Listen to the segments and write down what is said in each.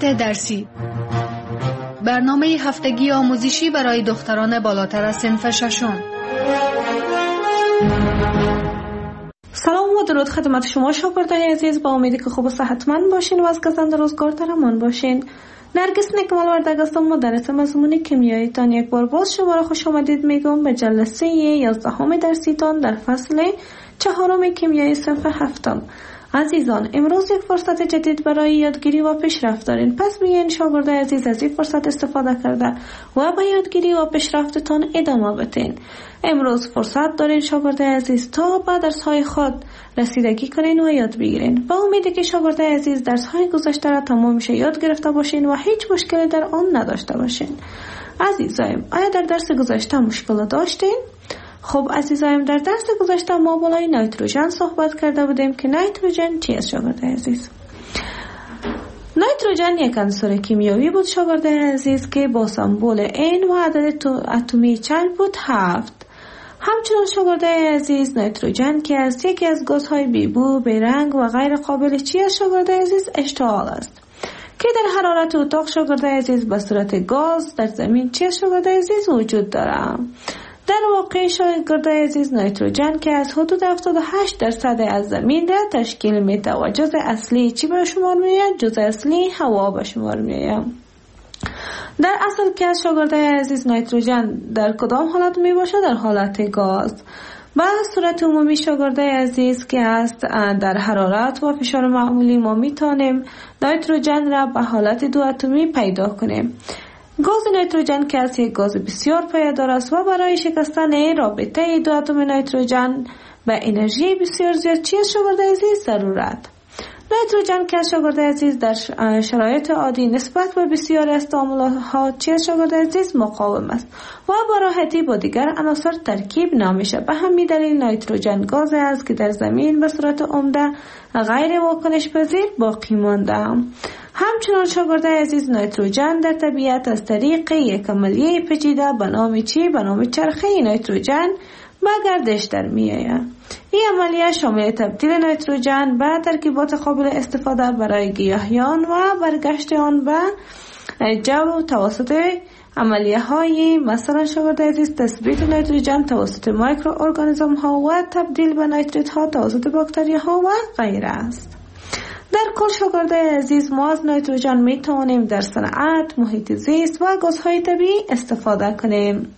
ساعت درسی، برنامه هفتگی آموزشی برای دختران بالاتر از صنف ششم. سلام و درود خدمت شما شاگردان عزیز، با امیدی که خوب و صحتمند باشین و از گزند روزگار در امان باشین. نرگس نکمل وردگ هستم، مدرس مضمون کیمیایی تان. یک بار باز شما را خوش آمدید میگم به جلسه 11 درسی تان در فصل 4 کیمیایی صنف 7. عزیزان، امروز یک فرصت جدید برای یادگیری و پیشرفت دارین، پس بیاین شاگردان عزیز از این فرصت استفاده کرده و به یادگیری و پیشرفتتان ادامه بدین. امروز فرصت دارین شاگردان عزیز تا به درس‌های خود رسیدگی کنین و یاد بگیرین. با امیدی که شاگردان عزیز درس‌های گذشته را تمامش یاد گرفته باشین و هیچ مشکلی در آن نداشته باشین. عزیزایم، آیا در درس گذشته مشکل داشتین؟ خب عزیزایم، در درس گذشته ما بالای نیتروژن صحبت کرده بودیم که نیتروژن چی است شاگردان عزیز؟ نیتروژن یک عنصر کیمیایی بود شاگردان عزیز که با سمبل N و عدد اتمی چند بود؟ 7. همچنین شاگردان عزیز، نیتروژن که از یکی از گازهای بیبو، بیرنگ و غیر قابل چی است شاگردان عزیز؟ اشتعال است که در حرارت اتاق شاگردان عزیز به صورت گاز در زمین چی است شاگردان عزیز؟ وجود دارد. در واقع شاگردان عزیز، نیتروژن که از حدود 78% از زمین را تشکیل میده و جزء اصلی چی به شمار میآید؟ جزء اصلی هوا به شمار میآید. در اصل که از شاگردان عزیز، نیتروژن در کدام حالت می باشه؟ در حالت گاز. به صورت عمومی شاگردان عزیز که است در حرارت و فشار معمولی ما میتونیم نیتروژن را به حالت دو اتمی پیدا کنیم. گاز نیتروژن که از یک گاز بسیار پایدار است و برای شکستن رابطه دو اتم نیتروژن به انرژی بسیار زیاد چی است شاگردان عزیز؟ ضرورت. نیتروژن که شاگردان عزیز در شرایط عادی نسبت به بسیار از تعاملات چی است شاگردان عزیز؟ مقاوم است و با راحتی با دیگر عناصر ترکیب نمیشه. به همین دلیل نیتروژن گاز است که در زمین به صورت عمده غیر واکنش پذیر باقی مانده. همچنان شاگردان عزیز، نیتروژن در طبیعت از طریق یک عملیه پیچیده به نام چی؟ به نام چرخه نیتروژن به گردش در میآید. این عملیه شامل تبدیل نیتروژن به ترکیبات قابل استفاده برای گیاهیان و برگشت آن به جو توسط عملیه های مثلا شاگردان عزیز تثبیت نیتروژن توسط میکروارگانیسم ها و تبدیل به نیتریت ها توسط باکتری ها و غیره است. در کل شاگردان عزیز، ما از نیتروژن می توانیم در صنعت، محیط زیست و گازهای طبیعی استفاده کنیم.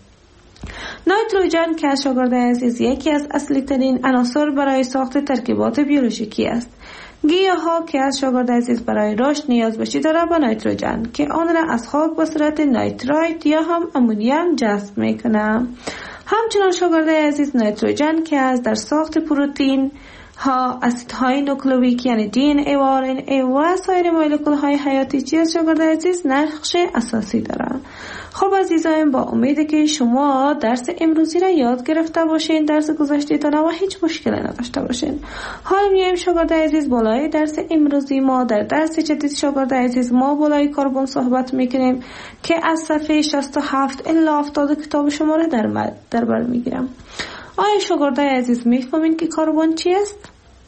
نیتروژن که شاگردان عزیز یکی از اصلی ترین عناصر برای ساخت ترکیبات بیولوژیکی است. گیاها که از شاگردان عزیز برای رشد نیاز به چی دارد؟ به نیتروژن که آن را از خاک به صورت نیترایت یا هم امونیم جذب میکنه. همچنین شاگردان عزیز، نیتروژن که از در ساخت پروتئین ها، اسیدهای نوکلئیک یعنی DNA و RNA و سایر مولکول های حیاتی چیز شاگردان عزیز نقش اساسی دارند. خب عزیزان، با امید که شما درس امروزی را یاد گرفته باشین، درس گذشته تان و هیچ مشکلی نداشته باشین. حال میایم شاگردان عزیز بالای درس امروزی ما در درس جدید شاگردان عزیز ما بالای کربن صحبت میکنیم که از صفحه 67 الی 70 کتاب شما را در بر میگیرم. آیا شاگردان عزیز میفهمین که کربن چی است؟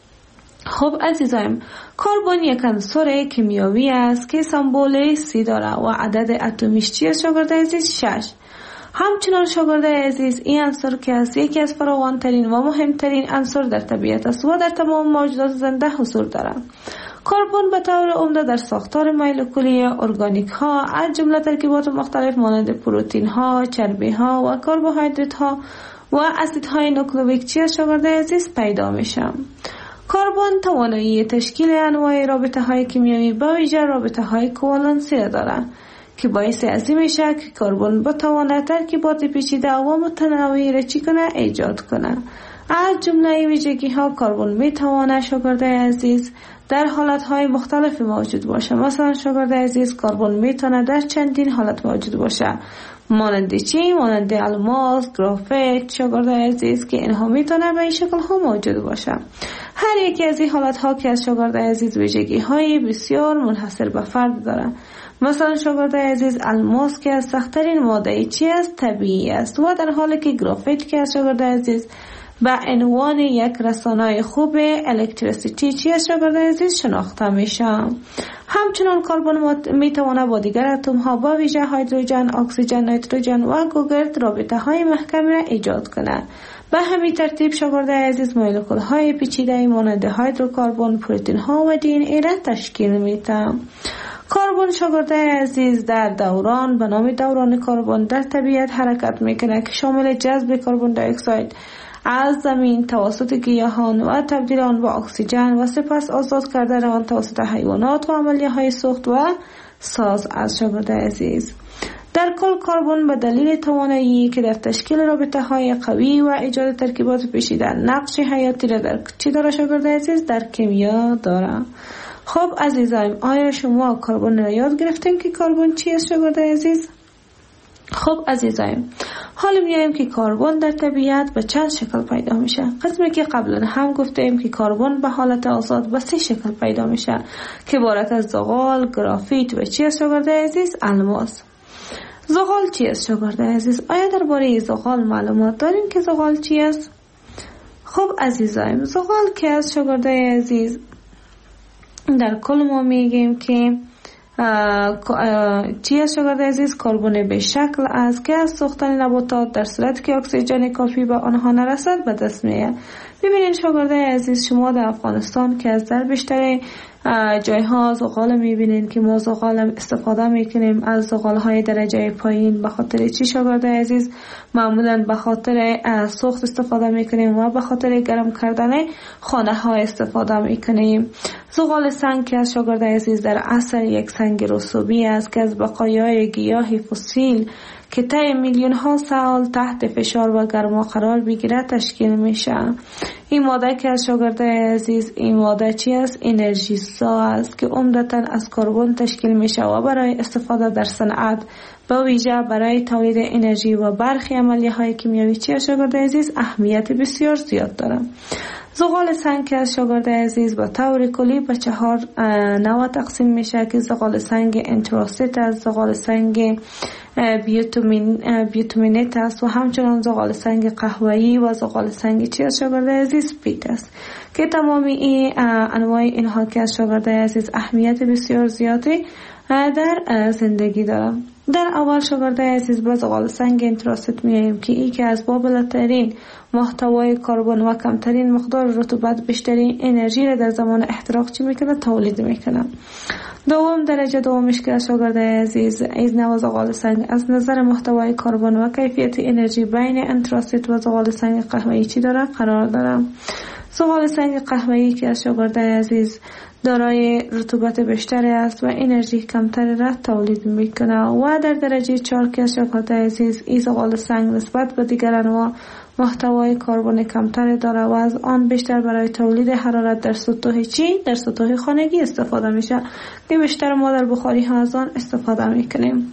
خب عزیزایم، کربن یک عنصر کیمیایی است که سمبل C داره و عدد اتمیش چی است شاگردان عزیز؟ 6. همچنان شاگردان عزیز، این عنصر که است یکی از فراوان‌ترین و مهمترین عناصر در طبیعت است و در تمام موجودات زنده حضور دارد. کربن به طور عمده در ساختار مولکولی ارگانیک ها از جمله ترکیبات مختلف مانند پروتئین ها، چربی ها و کربوهیدرات ها و اسیدهای نوکلئیک چی است شاگردان عزیز؟ پیدا میشه. کربن توانایی تشکیل انواع رابطه های کیمیایی به ویژه رابطه های کوالنسی دارد که باعث از این میشه که کربن بتواند ترکیبات پیچیده و متنوعی را چی کنه؟ ایجاد کنه. از جمله ویژگی ها کربن میتواند شاگردان عزیز در حالت های مختلف موجود باشه. مثلا شاگردان عزیز، کربن میتونه در چندین حالت موجود باشه، مانند چی؟ مانند الماس، گرافیت شاگردان عزیز که اینها میتونه به این شکل ها موجود باشه. هر یکی از این حالت ها که از شاگردان عزیز ویژگی های بسیار منحصر به فرد داره. مثلا شاگردان عزیز، الماس که از سخت‌ترین ماده چی است؟ طبیعی است و در حالی که گرافیت که از شاگردان عزیز به عنوان یک رسانه خوب الکتریسیتی چی است شاگرد عزیز شناخته میشه. همچنان کربن میتواند با دیگر اتم ها با ویژه هیدروژن، اکسیژن، نیتروژن و گوگرد رابطه های محکم را ایجاد کنه. به همین ترتیب شاگرد عزیز مولکول های پیچیده مانند هیدروکربن، پروتئین ها و دی ان ای را تشکیل میده. کربن شاگرد عزیز در دوران به نام دوران کربن در طبیعت حرکت میکنه که شامل جذب کربن دی اکساید از زمین توسط گیاهان و تبدیل آن به اکسیژن و سپس آزاد کردن آن توسط حیوانات و عملیه های سوخت و ساز از شاگرد عزیز. در کل کربن به دلیل توانایی که در تشکیل رابطه های قوی و ایجاد ترکیبات پیچیده نقش حیاتی را در چی داره شاگرد عزیز؟ در کیمیا داره. خب عزیزایم، آیا شما کربن را یاد گرفتین که کربن چی است شاگرد عزیز؟ خب عزیزایم، حالا میایم که کربن در طبیعت به چند شکل پیدا میشه. قسمی که قبلا هم گفتیم که کربن به حالت آزاد به 3 شکل پیدا میشه که عبارت از زغال، گرافیت و چی است شاگرد عزیز؟ الماس. زغال چی است شاگرد عزیز؟ آیا درباره زغال معلومات داریم که زغال چی است؟ خب عزیزایم، زغال که است شاگرد عزیز؟ در کل ما میگیم که چی است شاگرد عزیز؟ کربن به شکل است که از سوختن نباتات در صورتی که اکسیژن کافی به آنها نرسد به دست میاد. ببینید شاگرد عزیز، شما در افغانستان که از در بیشتر جایها زغال میبینید که ما زغال استفاده میکنیم از زغال های درجه پایین. به خاطر چی شاگرد عزیز؟ معمولا به خاطر سوخت استفاده میکنیم و به خاطر گرم کردن خانه ها استفاده میکنیم. زغال سنگ که از شاگرد عزیز در اصل یک سنگ رسوبی است که از بقایای گیاه فسیل که طی میلیون ها سال تحت فشار و گرما قرار بگیره تشکیل میشه. این ماده که از شاگرد عزیز، این ماده چی است؟ انرژی سا است که عمدتاً از کربن تشکیل میشه و برای استفاده در صنعت با ویژه برای تولید انرژی و برخی عملیه های کیمیایی چی از شاگرد عزیز اهمیت بسیار زیاد داره. زغال سنگ که از شاگرد عزیز با طور کلی به 4 نوع تقسیم میشه که زغال سنگ انتراست است، زغال سنگ بیوتومینت است و همچنان زغال سنگ قهوه‌ای و زغال سنگ چی از شاگرد عزیز پیت است که تمامی این انواع اینها که از شاگرد عزیز اهمیت بسیار زیادی در زندگی دارم. در اول شاگرد عزیز به زغال سنگ انتراست میاییم که این که از بالاترین محتوای کربن و کمترین مقدار رطوبت بیشترین انرژی را در زمان احتراق چی میکنه؟ تولید میکنه. دوم درجه دومش که از شاگرد عزیز این نوع زغال سنگ از نظر محتوای کربن و کیفیت انرژی بین انتراست و زغال سنگ قهوه‌ای چی داره؟ قرار داره. زغال سنگ قهوه‌ای که از شاگرد عزیز دارای رطوبت بیشتر است و انرژی کمتر را تولید میکنه. و در درجه 4 که از شاگرد عزیز این زغال سنگ نسبت به دیگر انواع محتوای کربن کمتر داره و از آن بیشتر برای تولید حرارت در سطوح چی؟ در سطوح خانگی استفاده میشه که بیشتر ما در بخاری ها از آن استفاده میکنیم.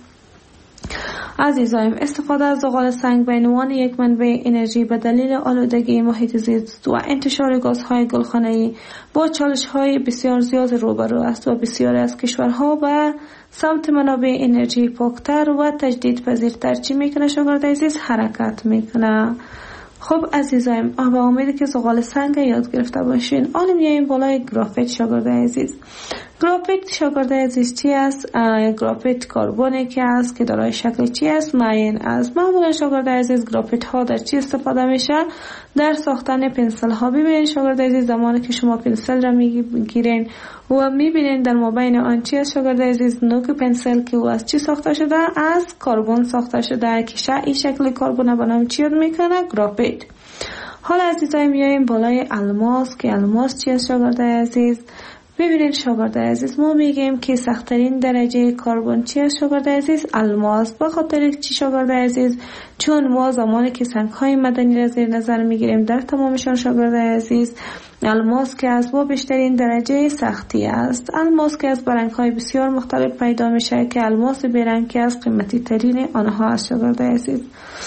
عزیزایم، استفاده از زغال سنگ به عنوان یک منبع انرژی به دلیل آلودگی محیط زیست و انتشار گازهای گلخانه‌ای با چالش‌های بسیار زیاد روبرو است و بسیاری از کشورها به سمت منابع انرژی پاکتر و تجدیدپذیرتر چی میکنه شاگرد عزیز؟ حرکت میکنه. خب عزیزایم، به امید که زغال سنگ یاد گرفته باشین. حالا میایم بالای گرافیت شاگرد عزیز. گرافیت شاگرد عزیز چی است؟ گرافیت کربنی که است که دارای شکل چی است؟ معین است. معمولا شاگرد عزیز گرافیت ها در چی استفاده میشه؟ در ساختن پنسل ها. ببینید شاگرد عزیز، زمانی که شما پنسل را میگیرین و میبینین در مابین آن چی است شاگرد عزیز؟ نوک پنسل که او از چی ساخته شده؟ از کربن ساخته شده که این شکل کربن به نام چی یاد میکنه؟ گرافیت. حالا عزیزای میایم بالای الماس که الماس چی است شاگرد عزیز؟ ببینید شاگرد عزیز، ما میگیم که سخت‌ترین درجه کربن چی است شاگرد عزیز؟ الماس. به خاطر چی شاگرد عزیز؟ چون ما زمانی که سنگ‌های معدنی را زیر نظر میگیریم در تمامشان شاگرد عزیز الماس که از با بیشترین درجه سختی است. الماس که از برنگ‌های بسیار مختلف پیدا میشه که الماس بیرنگ که از قیمتی ترین آنها است شاگرد عزیز.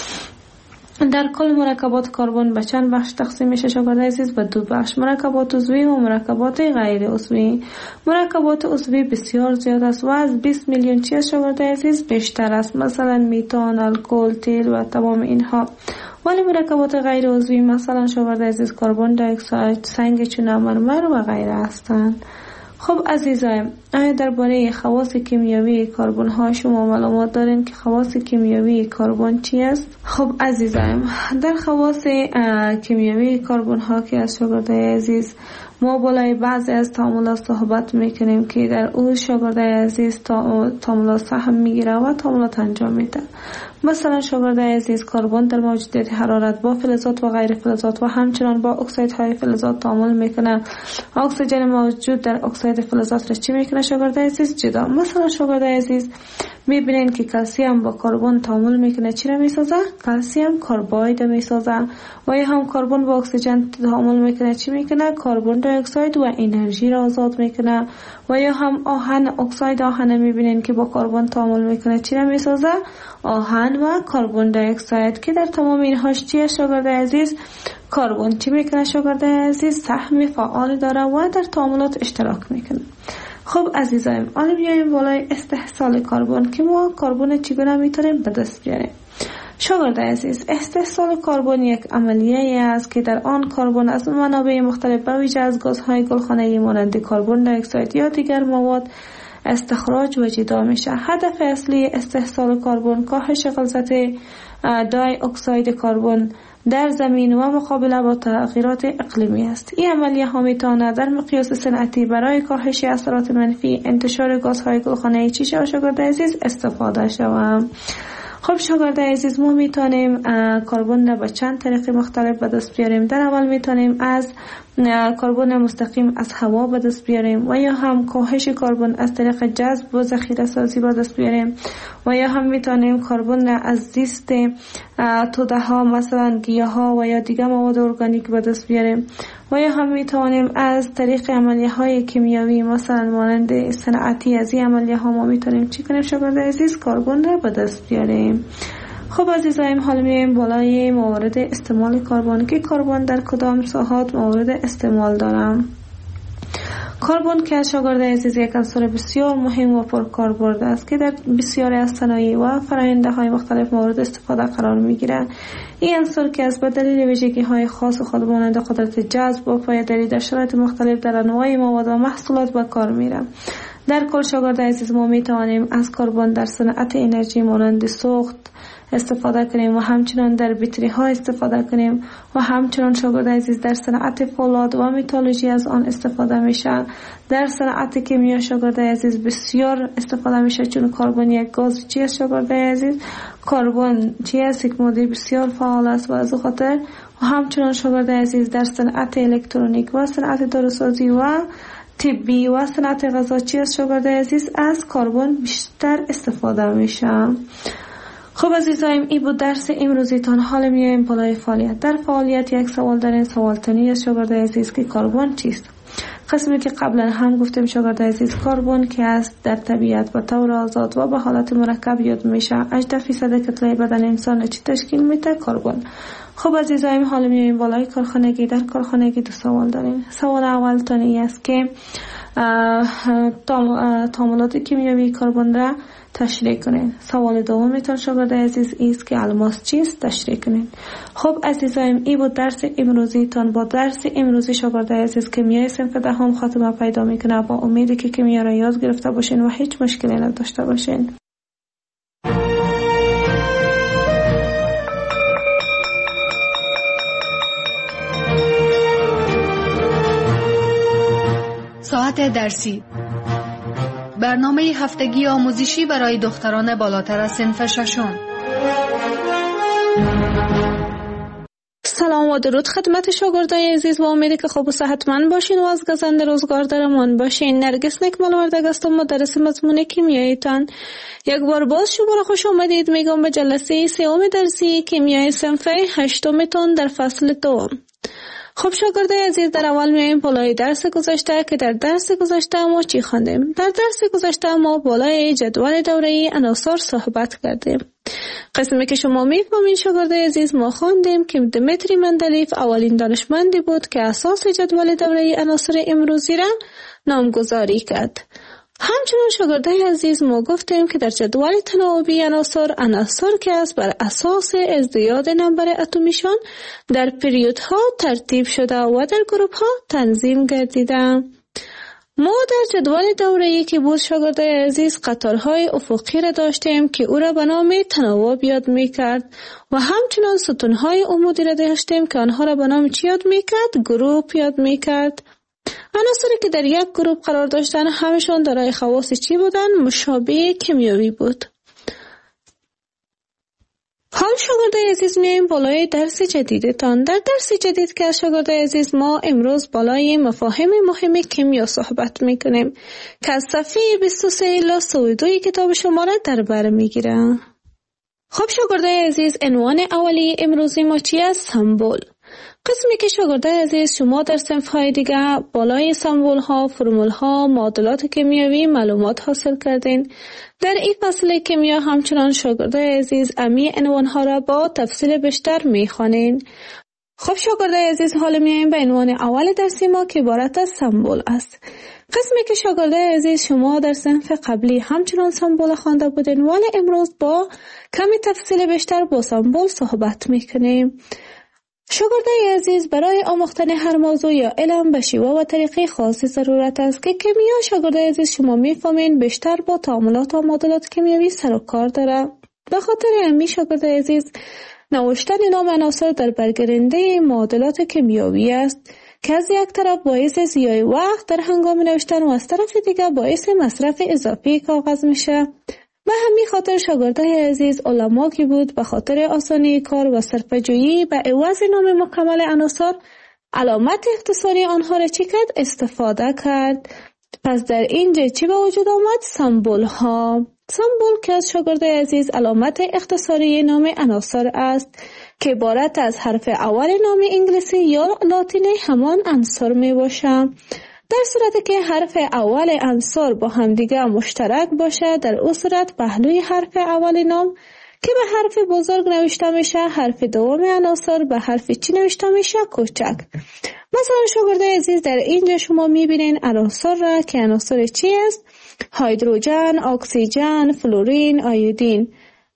در کل مرکبات کربن به چند بخش تقسیم میشه شاگرد عزیز؟ به 2 بخش، مرکبات عضوی و مرکبات غیر عضوی. مرکبات عضوی بسیار زیاد است و از 20 میلیون چی است شاگرد عزیز؟ بیشتر است، مثلا میتان، الکل، تیل و تمام اینها. ولی مرکبات غیر عضوی مثلا شاگرد عزیز کربن دی اکساید، سنگ چونه، مرمر و غیره هستند. خب عزیزایم، آیا درباره خواص کیمیایی کربن ها شما معلومات دارین که خواص کیمیایی کربن چی است؟ خب عزیزایم، در خواص کیمیایی کربن ها که از شاگرد عزیز ما بالای بعضی از تعاملات صحبت میکنیم که در او شاگرد عزیز تعاملات سهم میگیره و تعاملات انجام میده. مثلا شاگرد عزیز کربن در موجودیت حرارت با فلزات و غیر فلزات و همچنان با اکسیدهای فلزات تعامل میکنه. اکسیژن موجود در اکسید فلزات را چی میکنه شاگرد عزیز؟ جدا. مثلا شاگرد عزیز میبینین که کلسیم با کربن تعامل میکنه، چی را میسازه؟ کلسیم کارباید میسازه. و یا هم کربن با اکسیژن تعامل میکنه، چی میکنه؟ کربن دی اکساید و انرژی را آزاد میکنه. و یا هم آهن، اکساید آهن میبینین که با کربن تعامل میکنه، چی را میسازه؟ آهن و کربن دی اکساید، که در تمام اینهاش چیه شاگرد عزیز؟ کربن چی میکنه شاگرد عزیز؟ سهم فعال داره و در تعاملات اشتراک میکنه. خب عزیزایم، حالا بیایم بالای استحصال کربن که ما کربن چگونه میتونیم به دست بیاریم. شاگرد عزیز، استحصال کربن یک عملیه است که در آن کربن از منابع مختلف به ویژه از گازهای گلخانه‌ای مانند کربن دی اکساید یا دیگر مواد استخراج و جدا میشه. هدف اصلی استحصال کربن کاهش غلظت دی اکساید کربن در زمین و مقابله با تغییرات اقلیمی است. این عملیه ها میتونه در مقیاس صنعتی برای کاهش اثرات منفی انتشار گازهای گلخانه‌ای چی شاگرد عزیز استفاده شود. خب شاگرد عزیز، ما میتونیم کربن را به چند طریق مختلف به دست بیاریم. در اول میتونیم از کربن مستقیم از هوا به دست بیاریم و یا هم کاهش کربن از طریق جذب و ذخیره سازی به دست بیاریم و یا هم میتونیم کربن را از زیست توده ها مثلا گیاه ها و یا دیگر مواد ارگانیک به دست بیاریم و یا هم میتونیم از طریق عملیه های کیمیایی مثلا مانند صنعتی از این عملیه ها ما میتونیم چی کنیم شاگرد عزیز؟ کربن را به دست بیاریم. خب عزیزایم، حالا میایم بالای موارد استعمال کربن که کربن در کدام ساحات مورد استعمال دارم. کربن که شاگرد عزیز یک عنصر بسیار مهم و پرکاربرد است که در بسیاری از صنایع و فراینده های مختلف مورد استفاده قرار میگیرد. این عنصر که از به دلیل ویژگی های خاص خود مانند قدرت جذب و پایداری در شرایط مختلف در انواع مواد و محصولات به کار میره. در کل شاگرد عزیز، ما میتوانیم از کربن در صنعت انرژی مانند سوخت استفاده کنیم و همچنان در بطری ها استفاده کنیم و همچنان شاگرد عزیز در صنعت فولاد و متالورژی از آن استفاده میشه. در صنعت کیمیا شاگرد عزیز بسیار استفاده میشه، چون کربن یک گاز چی است شاگرد عزیز؟ کربن چی است؟ یک ماده بسیار فعال است و از خاطر و همچنان شاگرد عزیز در صنعت الکترونیک و صنعت داروسازی و طبی و صنعت غذا چی است شاگرد عزیز؟ از کربن بیشتر استفاده میشه. خب عزیزایم، این بود درس امروزیتان. حالا میایم بالای فعالیت. در فعالیت یک سوال دارین، سوال تنی از شاگرد عزیز که کربن چیست؟ قسمی که قبلا هم گفتیم شاگرد عزیز، کربن که است در طبیعت به طور آزاد و به حالت مرکب یاد میشه. 18% کتله بدن انسان چی تشکیل میده؟ کربن. خب عزیزایم، حالا میایم بالای کارخانگی. در کارخانگی دو سوال دارین. سوال اول تانی است که تعاملات کیمیایی کربن را تشریح کنین. سوال دومیتون شاگرد عزیز است که الماس چیست؟ تشریح کنین. خب عزیزایم، این بود درس امروزیتان. با درس امروزی شاگرد عزیز کیمیای صنف دهم خاتمه پیدا میکنه. با امیدی که کیمیا را یاد گرفته باشین و هیچ مشکلی نداشته باشین. ساعت درسی، برنامه هفتگی آموزشی برای دختران بالاتر از صنف ششم. سلام و درود خدمت شاگردای عزیز و امیدی که خوب و صحتمند باشین و از گزند روزگار درمان باشین. نرگس نکمل وردگ هستم، مدرس مضمون کیمیاییتان. یک بار باز شما را خوش آمدید میگم به جلسه سوم درسی کیمیای صنف هشتمتون در فصل دوم. خب شاگردای عزیز، در اول میایم بالای درس گذشته که در درس گذشته ما چی خواندیم؟ در درس گذشته ما بالای جدول دوره‌ای عناصر صحبت کردیم. قسمی که شما میفهمین شاگردای عزیز، ما خواندیم که دمیتری مندلیف اولین دانشمندی بود که اساس جدول دوره‌ای عناصر امروزی را نامگذاری کرد. همچنان شاگردای عزیز ما گفتیم که در جدول تناوبی عناصر که است بر اساس ازدیاد نمبر اتمیشان در پریودها ترتیب شده و در گروه‌ها تنظیم گردیده. ما در جدول دوره‌ای که بود شاگردای عزیز قطارهای افقی را داشتیم که او را به نام تناوب یاد می‌کرد و همچنان ستونهای عمودی را داشتیم که آنها را به نام چی یاد می‌کرد؟ گروپ یاد می‌کرد. عناصری که در یک گروپ قرار داشتن همشون دارای خواص چی بودن؟ مشابه کیمیایی بود. حال شاگردای عزیز میایم بالای درس جدیدتان. در درس جدید که از شاگردای عزیز ما امروز بالای مفاهیم مهم کیمیا صحبت میکنیم که از صفحه 23 الی 32 کتاب شما را در بر میگیره. خب شاگردای عزیز عنوان اولی امروزی ما چی است؟ سمبل. قسمی که شاگردای عزیز شما در صنف‌های دیگه بالای سمبول‌ها، فرمول‌ها، معادلات کیمیایی معلومات حاصل کردین. در این فصل کیمیا همچنان شاگردای عزیز امی عنوان‌ها را با تفصیل بیشتر می‌خوانین. خب شاگردای عزیز حالا میایم به عنوان اول درسی ما که عبارت از سمبل است. قسمی که شاگردای عزیز شما در صنف قبلی همچنان سمبل خوانده بودین ولی امروز با کمی تفصیل بیشتر با سمبل صحبت می‌کنیم. شاگردای عزیز برای آموختن هر موضوع یا علم به شیوه و طریقه خاصی ضرورت است که کیمیا شاگردای عزیز شما میفهمین بیشتر با تعاملات و معادلات کیمیایی سر و کار داره. به خاطر همین شاگردای عزیز نوشتن نام عناصر در برگرنده معادلات کیمیایی است که از یک طرف باعث ضیاع وقت در هنگام نوشتن و از طرف دیگر باعث مصرف اضافی کاغذ میشه. به همین خاطر شاگردای عزیز علما که بود به خاطر آسانی کار و صرفه‌جویی به عوض نام مکمل عناصر علامت اختصاری آنها را چی کرد؟ استفاده کرد. پس در اینجا چی به وجود آمد؟ سمبول ها. سمبول که از شاگردای عزیز علامت اختصاری نام عناصر است که عبارت از حرف اول نام انگلیسی یا لاتینی همان عنصر می باشه. در صورتی که حرف اول عنصر با همدیگه مشترک باشه در اون صورت پهلوی حرف اول نام که به حرف بزرگ نوشته میشه حرف دوم عناصر به حرف چی نوشته میشه؟ کوچک. مثلا شاگردای عزیز در اینجا شما میبینین عناصر را که عناصر چی است؟ هیدروژن، اکسیژن، فلورین، آیودین.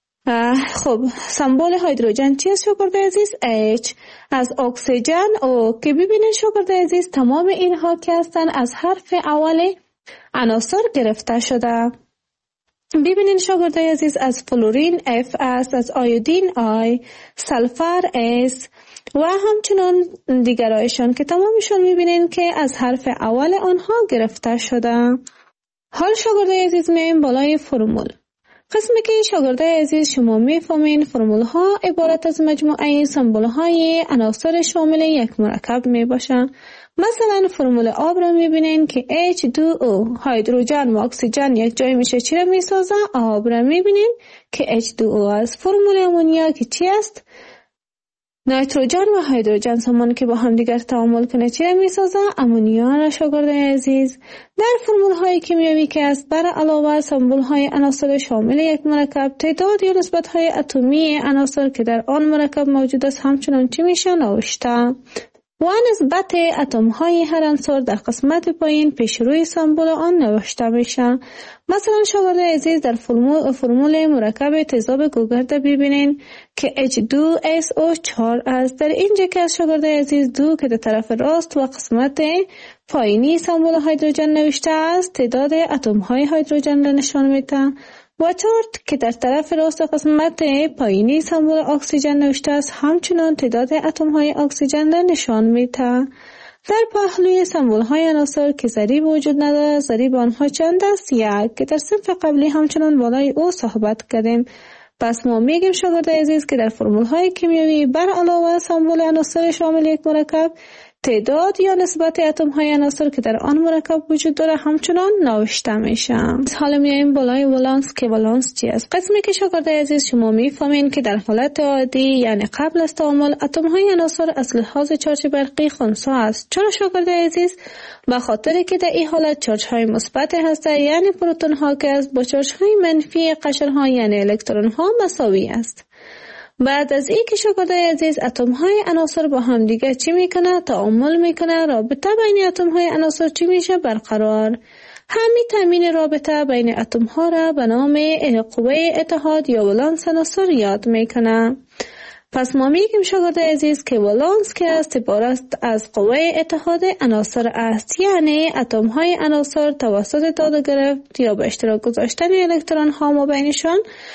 خب سمبل هیدروژن چی است شاگردای عزیز؟ H. از اکسیژن او که ببینین شاگردای عزیز تمام اینها که هستن از حرف اول عناصر گرفته شده. ببینین شاگردای عزیز از فلورین F است، از آیودین I، سلفر S و همچنان دیگرایشان که تمامشون میبینین که از حرف اول آنها گرفته شده. حال شاگردای عزیز میایم بالای فرمول. قسمی که شاگردای عزیز شما میفهمین فرمول ها عبارت از مجموعه سمبل های عناصر شامل یک مرکب می باشن. مثلا فرمول آب را میبینین که H2O هیدروژن و اکسیژن یک جای میشه چی را میسازه؟ آب را میبینین که H2O است. فرمول امونیا که چی است؟ نیتروژن و هیدروژن سامان که با هم دیگر تعامل کنه چی را میسازه؟ امونیا را شاگردای عزیز. در فرمول های کیمیایی که است بر علاوه سمبل های عناصر شامل یک مرکب تعداد یا نسبت های اتمی عناصر که در آن مرکب موجود است همچنان چی میشه؟ نوشته. و نسبت اتم های هر عنصر در قسمت پایین پیش روی سمبل آن نوشته میشه. مثلا شاگردای عزیز در فرمول مرکب تیزاب گوگرد ببینین که H2SO4 است. در اینجا که از شاگردای عزیز دو که در طرف راست و قسمت پایینی سمبل هیدروژن نوشته است تعداد اتم های هیدروژن را نشان میده و چارت که در طرف راست قسمت پایینی سمبل اکسیژن نوشته است همچنان تعداد اتم های اکسیژن را نشان میده. در پهلوی سمبل های عناصر که ضریب وجود نداره ضریب آنها چند است؟ یک که در صنف قبلی همچنان بالای او صحبت کردیم. پس ما میگیم شاگردای عزیز که در فرمول های کیمیایی بر علاوه سمبل عناصر شامل یک مرکب تعداد یا نسبت اتم های عناصر که در آن مرکب وجود داره همچنان نوشته میشه. حالا میایم بالای ولانس که ولانس چی است؟ قسمی که شاگردای عزیز شما میفهمین که در حالت عادی یعنی قبل از تعامل اتم های عناصر از لحاظ چارج برقی خنثی است. چرا شاگردای عزیز؟ به خاطر که در این حالت چارج های مثبت هسته یعنی پروتون ها که از با چارج های منفی قشر ها یعنی الکترون ها مساوی است. بعد از این که شاگردای عزیز اتم های عناصر با هم دیگه چی میکنه؟ تعامل میکنه. رابطه بین اتم های عناصر چی میشه؟ برقرار. همین تامین رابطه بین اتم ها را به نام قوه اتحاد یا ولانس عناصر یاد میکنه. پس ما میگیم شاگرد عزیز که ولانس که است عبارت از قوه اتحاد عناصر است، یعنی اتم های عناصر توسط داده گرفت یا به اشتراک گذاشتن الکترون ها ما بینشان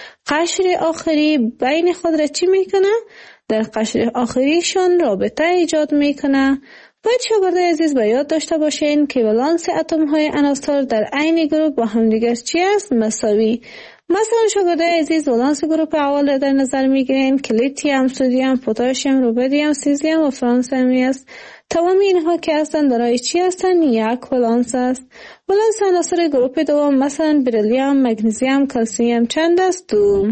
قشر آخری بین خود را چی میکنه؟ در قشر آخریشان رابطه ایجاد میکنه. باید شاگرد عزیز به یاد داشته باشین که ولانس اتم های عناصر در عین گروپ با هم دیگر چی است؟ مساوی. مثلا شاگرد عزیز ولانس گروپ اول را در نظر میگیرین که لیتیوم، سدیم، پتاسیم، رودیم، سیزیم و فرانسمی است. تمام اینها که هستند دارای چی هستند؟ یک ولانس است. ولانس عناصر گروپ دوم مثلا بریلیوم، مگنیزیم، کلسیم چند است؟ 2.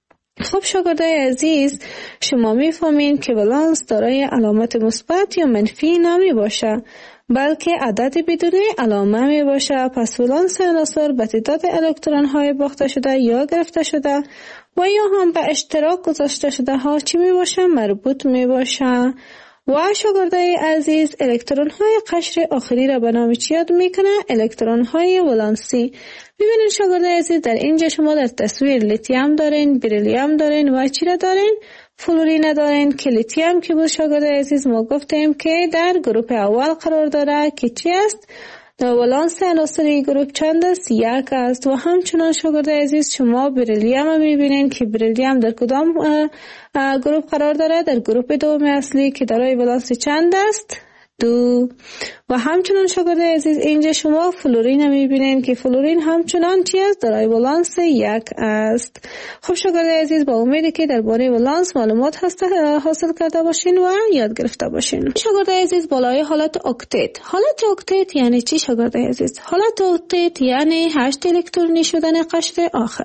خب شاگردای عزیز، شما میفهمین که ولانس دارای علامت مثبت یا منفی نمی باشه، بلکه عدد بدون علامه می باشه. پس ولانس عناصر به تعداد الکترون های باخته شده یا گرفته شده و یا هم به اشتراک گذاشته شده ها چی می باشه؟ مربوط می باشه. و شاگردای عزیز، الکترون های قشر آخری را به نام چی یاد میکنه؟ الکترون های ولانسی. ببینید شاگردای عزیز، در اینجا شما در تصویر لیتیوم دارین، بریلیوم دارین و چی را دارین؟ فلورین دارین که لیتیوم که بود شاگردای عزیز ما گفتیم که در گروپ اول قرار داره که چی است؟ در ولانس عناصری گروپ چند است؟ 1 است. و همچنان شاگردای عزیز شما بریلیوم میبینین که بریلیوم در کدام گروپ قرار داره؟ در گروپ دوم اصلی که دارای ولانس چند است؟ 2. و همچنان شاگردای عزیز اینجا شما فلورین میبینین که فلورین همچنان چی است؟ دارای ولانس 1 است. خب شاگردای عزیز، با امیدی که درباره ولانس معلومات حاصل کرده باشین و یاد گرفته باشین. شاگردای عزیز، بالای حالت اکتت. حالت اکتت یعنی چی شاگردای عزیز؟ حالت اکتت یعنی 8 الکترونی شدن قشر آخر.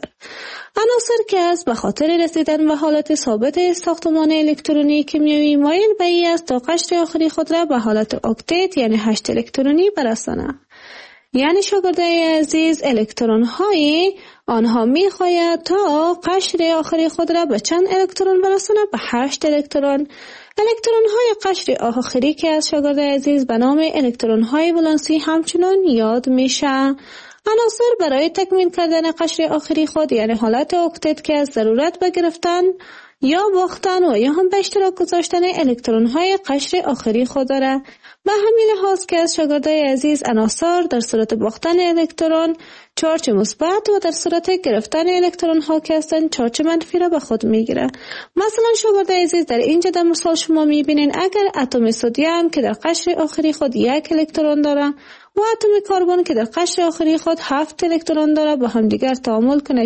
عناصر که است به خاطر رسیدن به حالت ثابت ساختمان الکترونی کیمیایی مایل به این است تا قشر آخری خود را به حالت اکتت یعنی 8 الکترونی برسانه. یعنی شاگردای عزیز، الکترون های آنها میخواهد تا قشر آخری خود را به چند الکترون برسانه؟ به 8 الکترون. الکترون های قشر آخری که از شاگردای عزیز به نام الکترون های ولانسی همچنان یاد میشه. عناصر برای تکمیل کردن قشر آخری خود یعنی حالت اکتت که از ضرورت به گرفتن یا باختن و یا هم به اشتراک گذاشتن الکترون های قشر آخری خود داره. به همین لحاظ که از شاگردای عزیز عناصر در صورت باختن الکترون چارج مثبت و در صورت گرفتن الکترون ها که هستن چارج منفی را به خود میگیره. مثلا شاگردای عزیز، در اینجا در مثال شما میبینین اگر اتم سدیم که در قشر آخری خود 1 الکترون داره و اتم کربن که در قشر آخری خود 7 الکترون داره با هم دیگر تعامل کنه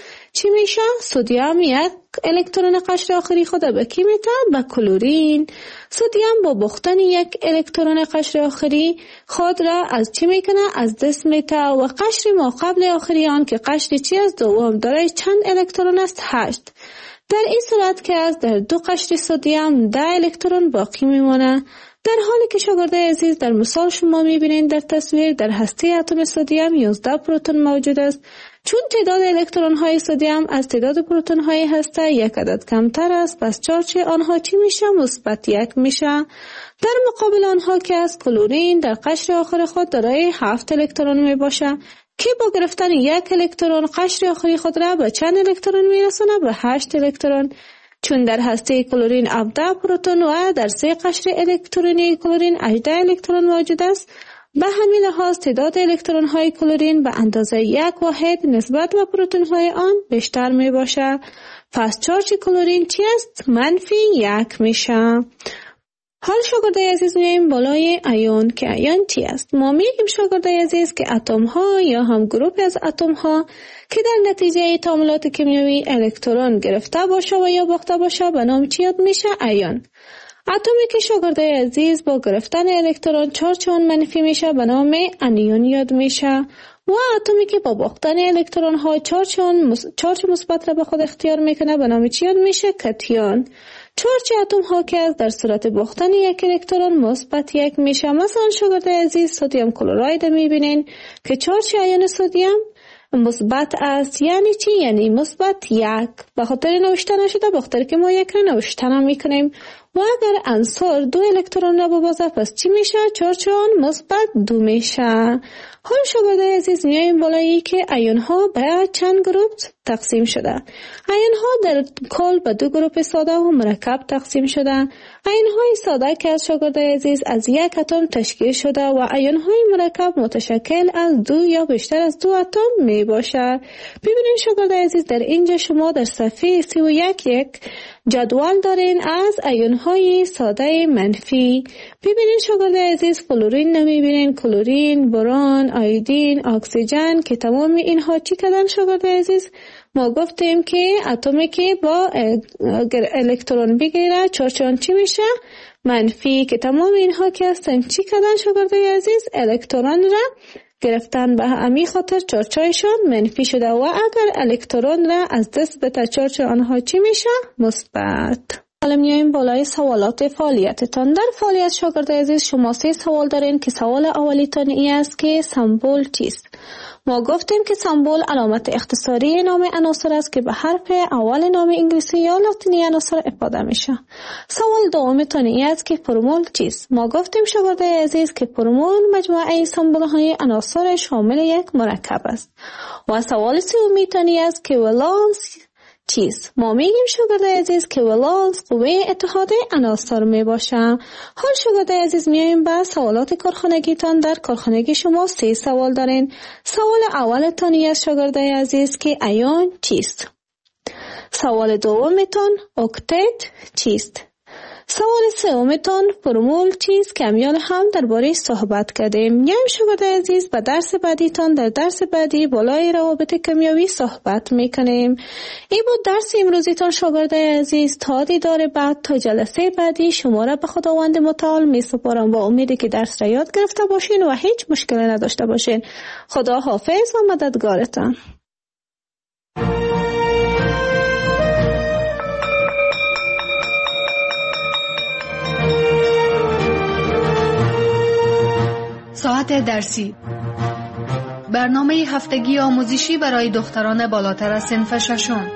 چی میشه؟ سدیم 1 الکترون قشر آخری خود به کی میده؟ به کلورین. سدیم با باختن 1 الکترون قشر آخری خود را از چی میکنه؟ از دست میده. و قشر ما قبل آخری آن که قشر چی است؟ دوم داره چند الکترون است؟ 8. در این صورت که از در 2 قشر سدیم 10 الکترون باقی میمونه. در حالی که شاگردای عزیز در مثال شما میبینین در تصویر در هسته اتم سدیم 11 پروتون موجود است. چون تعداد الکترون های سدیم از تعداد پروتون های هسته 1 عدد کمتر است، پس چارج آنها چی میشه؟ مثبت 1 میشه. در مقابل آنها که از کلورین در قشر آخر خود دارای 7 الکترون میباشه که با گرفتن 1 الکترون قشر آخری خود را به چند الکترون میرسونه؟ به 8 الکترون. چون در هسته کلورین 17 پروتون و در 3 قشر الکترونی کلورین 18 الکترون موجود است، به همین لحاظ تعداد الکترون های کلورین به اندازه 1 واحد نسبت به پروتون های آن بیشتر می باشه. پس چارج کلورین چی است؟ منفی 1 میشه. حال شاگردای عزیز میایم بالای ایون که ایون چی است؟ ما میگیم شاگردای عزیز که اتم ها یا هم گروه از اتم ها که در نتیجه تعاملات کیمیایی الکترون گرفته باشه و یا باخته باشه به نام چی یاد میشه؟ ایون. اتمی که شاگردای عزیز با گرفتن الکترون چارج اون منفی میشه به نام انیون یاد میشه. و اتمی که با باختن الکترون ها چارج مثبت را به خود اختیار میکنه به نام چی یاد میشه؟ کتیون. چارج اتم ها که در صورت باختن 1 الکترون مثبت 1 میشه. مثلا شاگردای عزیز سدیم کلراید میبینین که چارج ایون سدیم مثبت است. یعنی چی؟ یعنی مثبت 1. به خاطر نوشته نشده، به خاطر که ما 1 را نوشته میکنیم. و و اگر عنصر 2 الکترون را ببازه پس چی میشه؟ چارج آن مثبت 2 میشه. حال شاگردای عزیز میایم بالایی که ایون ها به چند گروه تقسیم شده. ایون ها در کل به 2 گروه ساده و مرکب تقسیم شده. ایون های ساده که از شاگردای عزیز از 1 اتم تشکیل شده و ایون های مرکب متشکل از 2 یا بیشتر از 2 اتم می باشد. ببینید شاگردای عزیز در اینجا شما در صفحه 31 یک جدول دارین از ایون های ساده منفی. ببینید شاگردای عزیز فلورین نمیبینین، کلورین، برون، آیودین، اکسیژن که تمام اینها چی کردن شاگردای عزیز؟ ما گفتیم که اتمی که با الکترون بگیره چارچان چی میشه؟ منفی. که تمام اینها که هستن چی کردن شاگردای عزیز؟ الکترون را گرفتن، به همین خاطر چارچایشان منفی شده و اگر الکترون را از دست بده چارچ آنها چی میشه؟ مثبت. حالا میایم بالای سوالات فعالیتتان. در فعالیت شاگردای عزیز شما 3 سوال دارین که سوال اولیتان این است که سمبل چیست؟ ما گفتیم که سمبل علامت اختصاری نام عناصر است که به حرف اول نام انگلیسی یا لاتینی عناصر افاده میشه. سوال دومتان این است که فرمول چیست؟ ما گفتیم شاگردای عزیز که فرمول مجموعه سمبل های عناصر شامل یک مرکب است. و سوال سومیتان این است که ولانس چیست؟ ما میگیم شاگردای عزیز که ولانس قوه اتحاد عناصر می باشه. حال شاگردای عزیز میایم به سوالات کارخانگیتان. در کارخانگی شما 3 سوال دارین. سوال اولتان است شاگردای عزیز که ایون چیست؟ سوال دومتان اکتت چیست؟ سوال سومتان فرمول چیست که امیال هم درباره صحبت کردیم. میایم شاگردای عزیز به درس بعدیتان. در درس بعدی بالای روابط کیمیایی صحبت میکنیم. این بود درس امروزیتان شاگردای عزیز. تا دیدار بعد، تا جلسه بعدی شما را به خداوند متعال میسپارم با امیدی که درس را یاد گرفته باشین و هیچ مشکلی نداشته باشین. خدا حافظ و مددگارتان. ساعت درسی، برنامه هفتگی آموزشی برای دختران بالاتر از صنف ششم.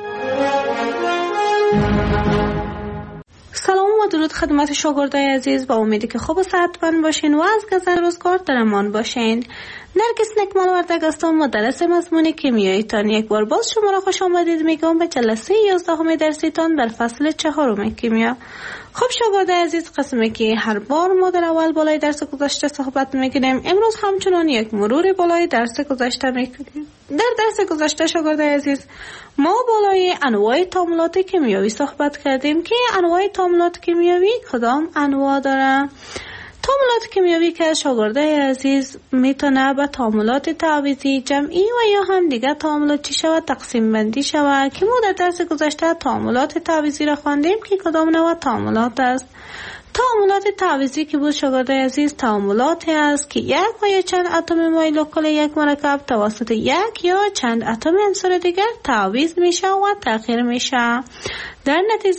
سلام و درود خدمت شاگردای عزیز. با امیدی که خوب و صحتمند باشین و از گذر روزگار در امان باشین. نرگس نکمال وردگ هستم، مدرس مضمون کیمیاییتان. یک بار باز شما را خوش آمدید میگم به جلسه 11 درسیتان در فصل 4 کیمیا. خب شاگردای عزیز، قسمی که هر بار ما در اول بالای درس گذشته صحبت میکنیم، امروز همچنان یک مرور بالای درس گذشته میکنیم. در درس گذشته شاگردای عزیز ما بالای انواع تعاملات کیمیایی صحبت کردیم که انواع تعاملات کیمیایی کدام انواع داره. تعاملات کیمیایی که شاگردای عزیز میتونه به تعاملات تعویضی، جمعی و یا هم دیگه تعاملات چی شود تقسیم بندی شود که ما در درس گذشته تعاملات تعویضی را خواندیم که کدام نوع تعاملات است. تعاملات تعویضی که بود شاگردای عزیز تعاملاتی است که یک و یا چند اتم مولکول یک مرکب توسط یک یا چند اتم عنصر دیگر تعویض میشه و تغییر میشه. در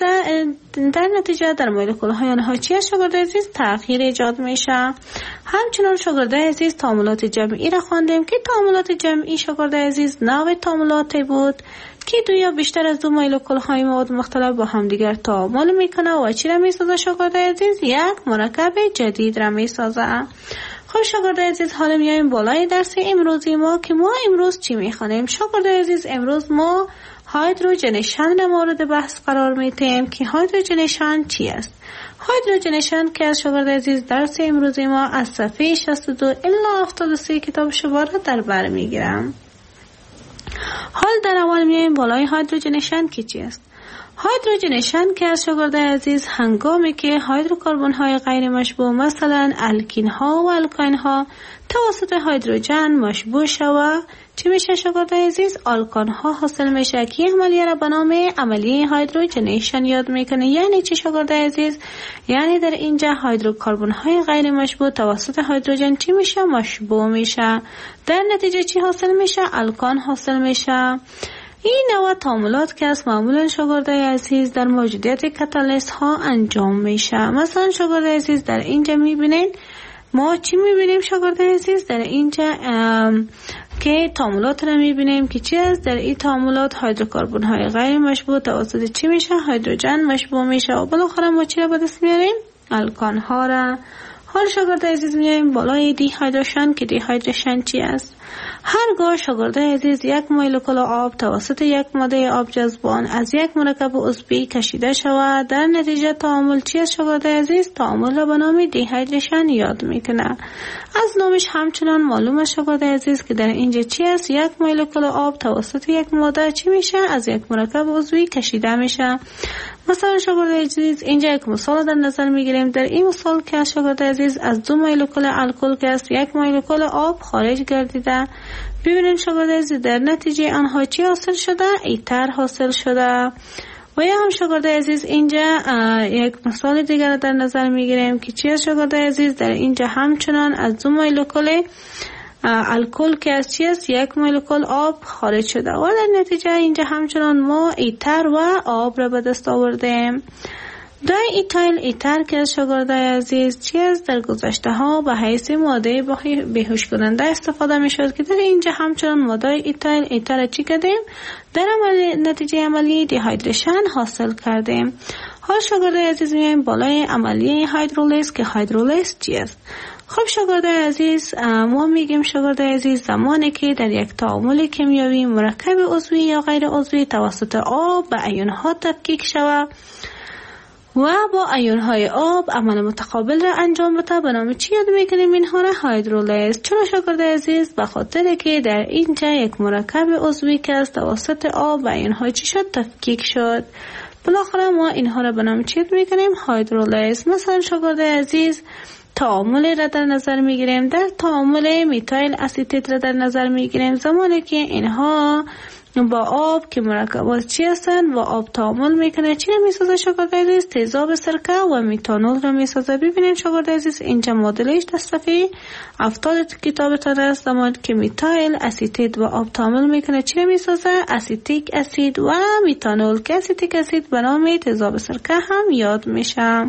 نتیجه در مولکول های آنها چی است شاگردای عزیز؟ تغییر ایجاد میشه. همچنان شاگردای عزیز تعاملات جمعی را خواندیم که تعاملات جمعی شاگردای عزیز نوع تعاملاتی بود که 2 یا بیشتر از 2 مولکول های مواد مختلف با هم دیگر تعامل میکنه و چی را میسازه شاگردای عزیز؟ یک مرکب جدید را میسازه. خب شاگردای عزیز، حالا میایم بالای درس امروزی ما که ما امروز چی میخوانیم شاگردای عزیز؟ امروز ما هایدروژنیشن را مورد بحث قرار میدیم که هایدروژنیشن چی است. هایدروژنیشن که از شاگردای عزیز درس امروزی ما از صفحه 62 الی 73 کتاب شما را در بر میگیرم. حال در اول میایم بالای هایدروژنیشن که چی است. هایدروژنیشن که از شاگردای عزیز هنگامی که هیدروکربن های غیر مشبوع مثلا الکین ها و الکاین ها توسط هیدروژن مشبوع شود چی میشه شاگردای عزیز؟ آلکان ها حاصل میشه که عملیه را به نام عملیه هایدروژنیشن یاد میکنه. یعنی چی شاگردای عزیز؟ یعنی در اینجا هیدروکربن های غیر مشبوع توسط هیدروژن چی میشه؟ مشبوع میشه. در نتیجه چی حاصل میشه؟ الکان حاصل میشه. این نوع تعاملات که از معمولا شاگردای عزیز در موجودیت کاتالیست ها انجام میشه. مثلا شاگردای عزیز در اینجا میبینین ما چی میبینیم شاگردای عزیز؟ در اینجا که تعاملات را میبینیم که چی است. در این تعاملات هیدروکربن های غیر مشبوع توسط چی میشه؟ هیدروژن مشبوع میشه و بالاخره ما چی را به دست میاریم؟ الکان ها را. حال شاگرد عزیز میایم بالای دیهایدریشن که دیهایدریشن چی است؟ هرگاه شاگرد عزیز یک مولکول آب توسط یک ماده آب جذبان از یک مرکب عضوی کشیده شود، در نتیجه تعامل چی است شاگرد عزیز؟ تعامل را به نام دیهایدریشن یاد میکنه. از نامش همچنان معلوم است شاگرد عزیز که در اینجا چی است؟ یک مولکول آب توسط یک ماده چی میشه؟ از یک مرکب عضوی کشیده میشه. مثلا شاگرد عزیز اینجا یک مثال در نظر میگیریم. در این مثال که شاگرد عزیز از دو مولکول الکل که است یک مولکول آب خارج گردیده، ببینیم شاگرد عزیز در نتیجه آنها چی حاصل شده؟ ایتر حاصل شده. و یا هم شاگرد عزیز اینجا یک مثال دیگر در نظر میگیریم که چی است شاگرد عزیز؟ در اینجا همچنان از دو مولکول الکل که از چی است؟ یک مولکول آب خارج شده و در نتیجه اینجا همچنان ما ایتر و آب را به دست آوردیم. دای ایتایل ایتر که از شاگرد عزیز چی است؟ در گذشته ها به حیث ماده بیهوش کننده استفاده می شد که در اینجا همچنان ماده ایتایل ایتر چی کردیم؟ در نتیجه عملی دیهایدریشن حاصل کردیم. حال شاگرد عزیز میایم بالای عملیه هیدرولیز که هیدرولیز چی است؟ خب شاگرد عزیز ما میگیم شاگرد عزیز زمانی که در یک تعامل کیمیایی مرکب عضوی یا غیر عضوی توسط آب به ایون ها تفکیک شود و با ایون های آب عمل متقابل را انجام بده، به نام چی یاد میکنیم اینها را؟ هیدرولیز. چرا شاگرد عزیز؟ به خاطر که در اینجا یک مرکب عضوی که از توسط آب و ایون های چی شد؟ تفکیک شد. بالاخره ما اینها را به نام چی یاد میکنیم؟ هیدرولیز. مثلا شاگرد عزیز تعامل را در نظر میگیریم. در تعامل میتایل اسیتیت را در نظر میگیریم زمانی که اینها با آب که مرکبات چی هستن و آب تعامل میکنه چی را میسازه شاگرد عزیز؟ تیزاب سرکه و میتانول را میسازه. ببینید شاگرد عزیز اینجا مدلش در صفحه 70 کتابتان است. زمانی که میتایل اسیتیت و آب تعامل میکنه چی را میسازه؟ اسیتیک اسید و میتانول که اسیتیک اسید به نام تیزاب سرکه هم یاد میشه.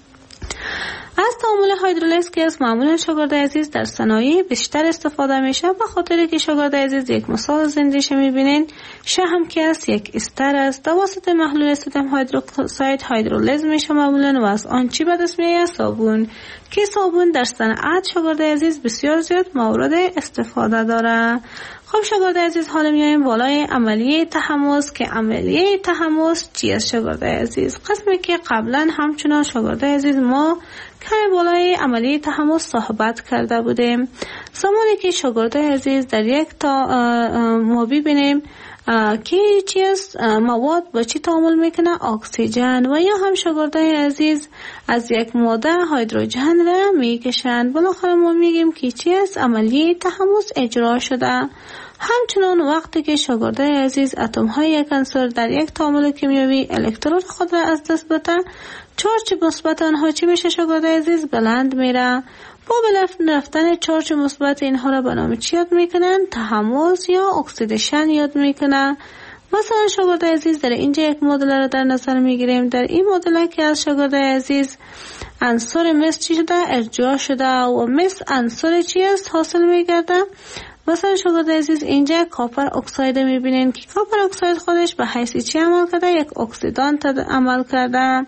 از تعامل هیدرولیز که از معمولا شاگرد عزیز در صنایع بیشتر استفاده میشه به خاطر که شاگرد عزیز یک مثال زندش میبینین. شهم که است یک استر است توسط محلول صودیوم هیدروکساید هیدرولیز میشه معمولا و از آن چی به دست میاد؟ صابون که صابون در صنعت شاگرد عزیز بسیار زیاد مورد استفاده داره. خب شاگرد عزیز حالا میایم بالای عملیه تحمض که عملیه تحمض چی است شاگرد عزیز؟ قسمی که قبلا همچنان شاگرد عزیز ما کمی بالای عملیه تحمض صحبت کرده بودیم. زمانی که شاگرد عزیز در یک ما ببینیم که چی است مواد با چی تعامل میکنه؟ اکسیژن. و یا هم شاگرد عزیز از یک ماده هیدروژن را میکشند. بالاخره ما میگیم که چی است؟ عملیه تحمض اجرا شده. همچنان وقتی که شاگرد عزیز اتم های یک عنصر در یک تعامل کیمیایی الکترون خود را از دست بده، چارج مثبت آنها چی میشه شاگرد عزیز؟ بلند میره. با رفتن چارج مثبت اینها را به نام چی یاد میکنن؟ تحمض یا اکسیدیشن یاد میکنن. مثلا شاگرد عزیز در اینجا یک مدل را در نظر میگیریم. در این مدل که از شاگرد عزیز عنصر مس چی شده؟ ارجاع شده و مس عنصر چی است؟ حاصل میگرده. مثلا شاگرد عزیز اینجا کاپر اکساید میبینین که کاپر اکساید خودش به حیث چی عمل کرده؟ یک اکسیدانت عمل کرده.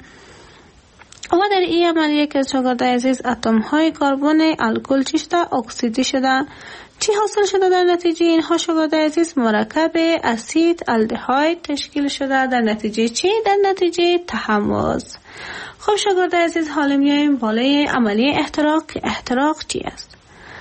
و در این عملیه که شاگرد عزیز اتم های کربن الکل چی شده؟ اکسیدی شده. چی حاصل شده در نتیجه اینها شاگرد عزیز؟ مرکب اسید الدهاید تشکیل شده. در نتیجه چی؟ در نتیجه تحمض. خب شاگرد عزیز حالا میایم بالای عملیه احتراق که احتراق چی است؟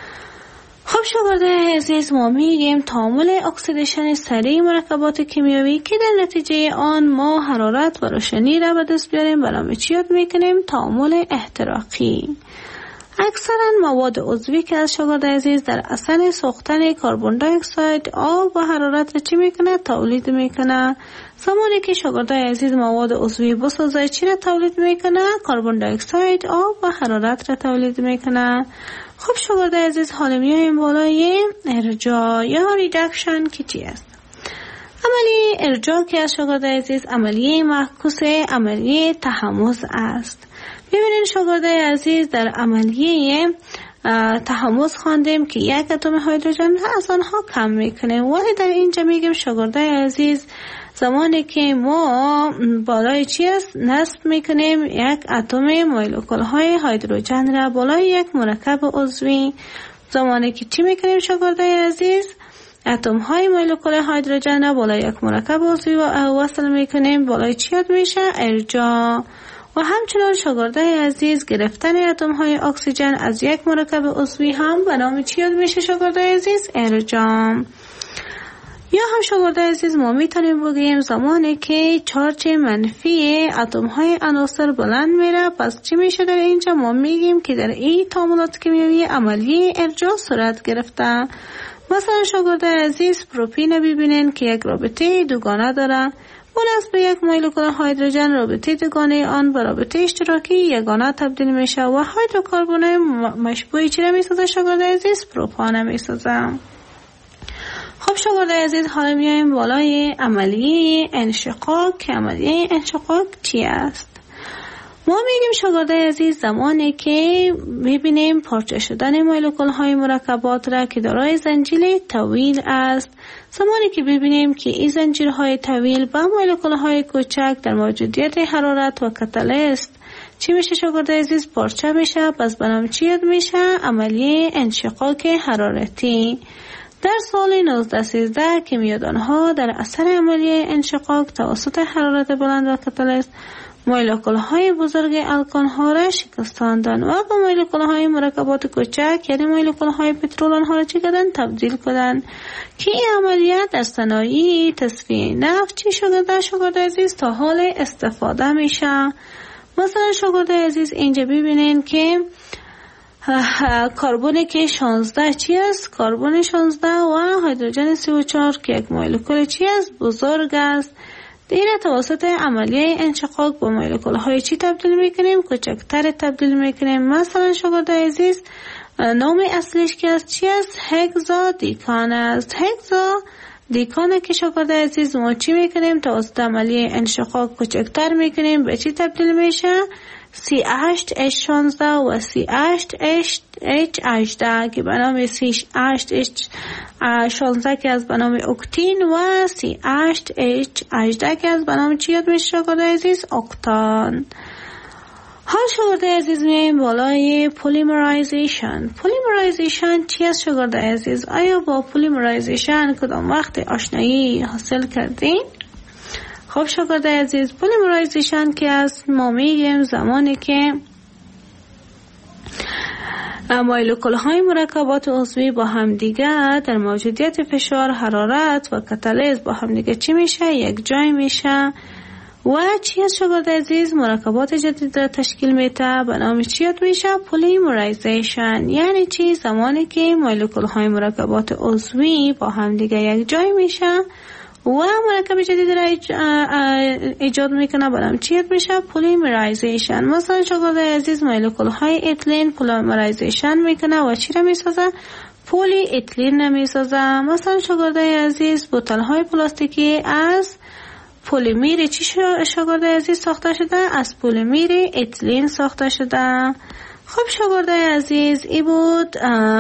خب شاگرد عزیز ما میگیم تعامل اکسیدیشن سریع مرکبات کیمیایی که در نتیجه آن ما حرارت و روشنی را به دست بیاریم به نام چی یاد میکنیم؟ تعامل احتراقی. اکثرا مواد عضوی که از شاگرد عزیز در اثر سوختن کربن دی اکساید آب و حرارت را چی میکنه؟ تولید میکنه. زمانی که شاگرد عزیز مواد عضوی بسازه چی را تولید میکنه؟ کربن دی اکساید آب و حرارت را تولید میکنه. خب شاگرد عزیز حالا میایم بالای ارجاع یا ریدکشن که چی است؟ عملیه ارجاع که از شاگرد عزیز عملیه معکوس عملیه تحمض است. ببینید شاگرد عزیز در عملیه تحمض خواندیم که یک اتم هیدروژن از آنها کم میکنه. ولی در اینجا میگیم شاگردای عزیز زمانی که ما بالای چی است نصب میکنیم یک اتم مولکول های هیدروژن را بالای یک مرکب عضوی، زمانی که چی میکنیم شاگردای عزیز اتم های مولکول هیدروژن را بالای یک مرکب عضوی وصل میکنیم، بالای چی یاد میشه ارجاع. و همچنان شاگردای عزیز گرفتن اتم های اکسیژن از یک مرکب عضوی هم به نام چی یاد میشه شاگردای عزیز ارجاع. یا هم شاگردای عزیز ما میتونیم بگیم زمانی که چارج منفی اتم های عناصر بلند میره پس چی میشه در اینجا ما میگیم که در این تعاملات کیمیایی عملیه ارجاع صورت گرفته. مثلا شاگردای عزیز پروپین ببینین که یک رابطه دوگانه داره، مناسب به یک مولکول هیدروژن رابطه دوگانه آن به رابطه اشتراکی یگانه تبدیل میشه و هیدروکربن مشبوع چی را میسازه شاگردای عزیز پروپان میسازه. خب شاگردای عزیز حالا میایم بالای عملیه انشقاق که عملیه انشقاق چی است؟ ما میگیم شاگردای عزیز زمانی که ببینیم پارچه شدن مولکول های مرکبات را که دارای زنجیر طویل است، زمانی که ببینیم که این زنجیرهای طویل با مولکول های کوچک در موجودیت حرارت و کاتالیست چی میشه شاگردای عزیز پارچه میشه، پس به نام چی یاد میشه عملیه انشقاق حرارتی. در سال 1913 کیمیادانها در اثر عملیه انشقاق توسط حرارت بلند و کاتالیست مولکول های بزرگ الکان ها را شکستاندند و با مولکول های مرکبات کوچک یعنی مولکول های پترول آنها را چی کردند تبدیل کردند که این عملیات در صنایع تصفیه نفت چی شده شاگردای عزیز تا حال استفاده میشه. مثلا شاگردای عزیز اینجا ببینین که کربن که 16 چی است؟ کربن 16 و هیدروژن 34 که یک مولکول چی است؟ بزرگ است. دیره توسط عملیه انشقاق با مولکول های چی تبدیل میکنیم؟ کوچکتر تبدیل میکنیم. مثلا شاگردای عزیز نام اصلیش که است چی است؟ هگزا دیکان است. هگزا دیکانه که شاگردای عزیز ما چی میکنیم؟ توسط عملیه انشقاق کوچکتر میکنیم به چی تبدیل میشه؟ C8H16 و C8H18 که به نام C8H16 که از به نام اکتین و C8H18 که از به نام چی یاد میشه شاگردای عزیز؟ اکتان. حال شاگردای عزیز میایم بالای پلیمرایزیشن. پلیمرایزیشن چی است شاگردای عزیز؟ آیا با پلیمرایزیشن کدام وقت آشنایی حاصل کردین؟ خب شاگردای عزیز پلیمرایزیشن که است ما میگیم زمانی که مولکول های مرکبات عضوی با هم دیگه در موجودیت فشار، حرارت و کاتالیز با هم دیگه چی میشه؟ یک جای میشه و چی است شاگردای عزیز؟ مرکبات جدید را تشکیل میده به نام چی یاد میشه؟ پلیمرایزیشن. یعنی چی؟ زمانی که مولکول های مرکبات عضوی با هم دیگه یک جای میشه و مرکب جدید را ایجاد میکنه به نام چی یاد میشه؟ پلیمرایزیشن. مثلا شاگردای عزیز مولکول های اتلین پلیمرایزیشن میکنه و چی را میسازه؟ پلی اتلین میسازه. مثلا شاگردای عزیز بوتل های پلاستیکی از پلیمر چی شاگردای عزیز ساخته شده؟ از پلیمر اتلین ساخته شده. خب شاگردای عزیز ای بود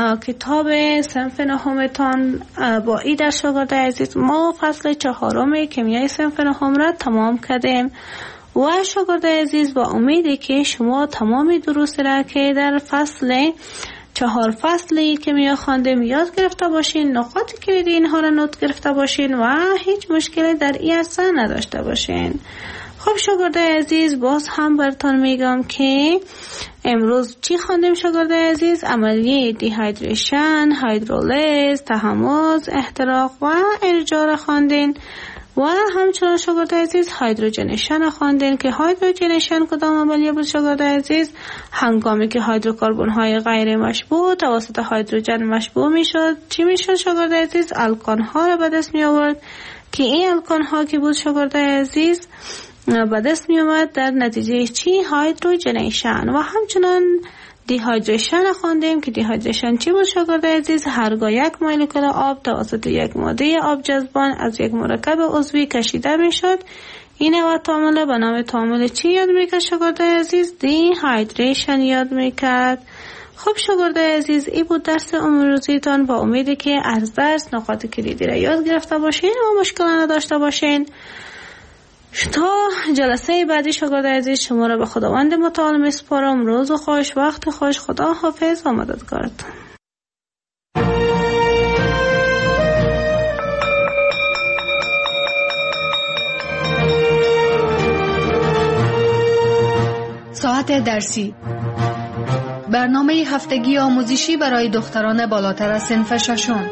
کتاب صنف نهمتان. با ای در شاگردای عزیز ما فصل 4 کیمیای صنف نهم را تمام کردیم و شاگردای عزیز با امیدی که شما تمام دروس را که در فصل 4 فصلی کیمیا خواندیم یاد گرفته باشین، نقاط کلیدی اینها را نوت گرفته باشین و هیچ مشکلی در این عرصه نداشته باشین. خب شاگردای عزیز باز هم براتون میگم که امروز چی خواندیم شاگردای عزیز؟ عملیه دیهایدریشن، هیدرولیز، تحمض، احتراق و ارجاع را خواندین و همچنان شاگردای عزیز هیدروژنیشن خواندین که هیدروژنیشن کدام عملیه بود شاگردای عزیز؟ هنگامی که هیدروکربن های غیر مشبوع توسط هیدروژن مشبوع میشد چی میشد شاگردای عزیز؟ الکان ها را به دست می آورد که این الکان ها که بود شاگردای عزیز به دست می آمد در نتیجه چی؟ هیدروژنیشن. و همچنان دیهایدریشن خواندیم که دیهایدریشن چی بود شاگردای عزیز؟ هرگاه یک مولکول آب توسط یک ماده آب جذبان از یک مرکب عضوی کشیده می شد این و تعامل به نام تعامل چی یاد می کرد شاگردای عزیز؟ دیهایدریشن یاد می کرد. خب شاگردای عزیز، این بود درس امروزیتان. با امیدی که از درس نکات کلیدی را یاد گرفته باشین و مشکل نداشته باشین. تا جلسه بعدی شاگردای عزیز شما را به خداوند متعال میسپارم. روز خوش، وقت خوش، خدا حافظ و مددگارتان. ساعت درسی، برنامه هفتگی آموزشی برای دختران بالاتر از صنف ششم.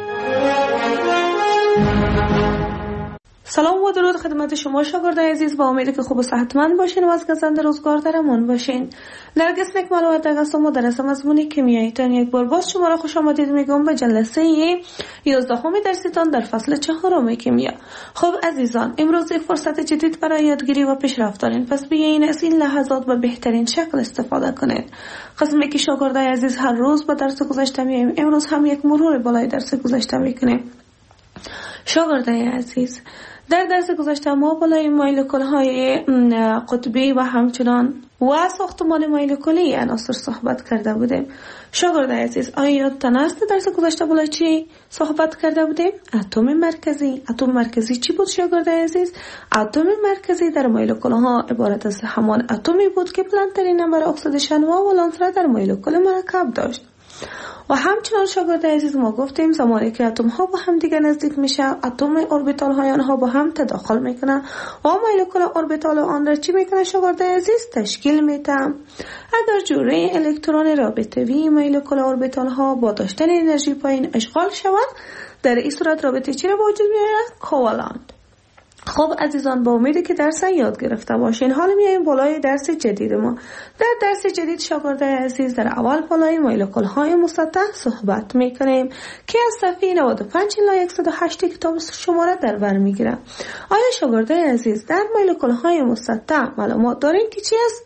سلام و درود خدمت شما شاگردای عزیز. با امیدی که خوب و صحتمند باشین و از گزنده روزگار در امان باشین. نرگس نکمل و دقیقه مدرس مضمون کیمیاییتان یک بار باز شما را خوش آمدید میگم به جلسه 11 درسیتان در فصل 4 کیمیا. خب عزیزان، امروز یک فرصت جدید برای یادگیری و پیشرفت دارین، پس بیاین از این لحظات به بهترین شکل استفاده کنید. قسمی که شاگردای عزیز هر روز به درس گذشته میایم، امروز هم یک مرور بالای درس گذشته میکنیم. شاگردای عزیز، در درس گذشته ما بالای مولکول‌های قطبی و همچنان و ساختمان مولکولی عناصر صحبت کرده بودیم. شاگردای عزیز، آیا یادتان است درس گذشته بالای چی صحبت کرده بودیم؟ اتم مرکزی. اتم مرکزی چی بود شاگردای عزیز؟ اتم مرکزی در مولکول‌ها عبارت از همان اتمی بود که بلندترین نمبر اکسیدیشن و ولانس را در مولکول مرکب داشت. و همچنان شاگردای عزیز ما گفتیم زمانی که اتم ها با هم دیگه نزدیک میشه، اتم اوربیتال های آنها با هم تداخل میکنه و مولکول اوربیتال آن را چی میکنه شاگردای عزیز؟ تشکیل میده. اگر جوره الکترون رابطه‌ای مولکول اوربیتال ها با داشتن انرژی پایین اشغال شود، در این صورت رابطه چی را به وجود میاره؟ کوالنت. خب عزیزان، با امیدی که درس یاد گرفته باشین، حالا میایم بالای درس جدید ما. در درس جدید شاگردای عزیز در اول بالای مولکول های مسطح صحبت میکنیم که از صفحه 95 الی 108 کتاب شما را در بر میگیره. آیا شاگردای عزیز در مولکول های مسطح معلومات دارین که چی است؟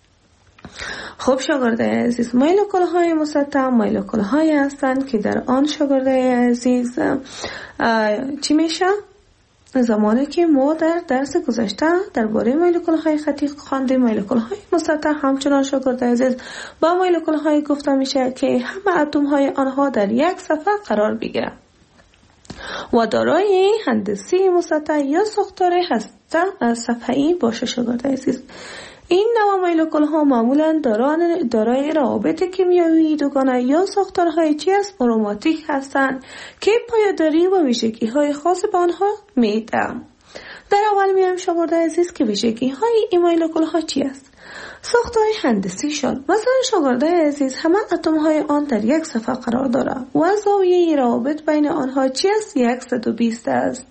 خب شاگردای عزیز، مولکول های مسطح مولکول های هستند که در آن شاگردای عزیز چی میشه؟ زمانی که ما در درس گذشته درباره مولکول های خطی خواندیم، مولکول های مسطح همچنان شاگردای عزیز با مولکول های گفته میشه که همه اتم های آنها در یک صفحه قرار بگیرند و دارای هندسی مسطح یا ساختار هسته صفحه‌ای باشه. شاگردای عزیز، این نوع مولکول ها معمولا دارای روابط کیمیایی دوگانه یا ساختارهای چی است؟ آروماتیک هستند که پایداری و ویژگی های خاص به آنها میدن. در اول میایم شاگردای عزیز که ویژگی های این مولکول ها چی است؟ ساختار هندسی شد. مثلا شاگردای عزیز همه اتم های آن در یک صفحه قرار داره و زاویه روابط بین آنها چی است؟ 120 است.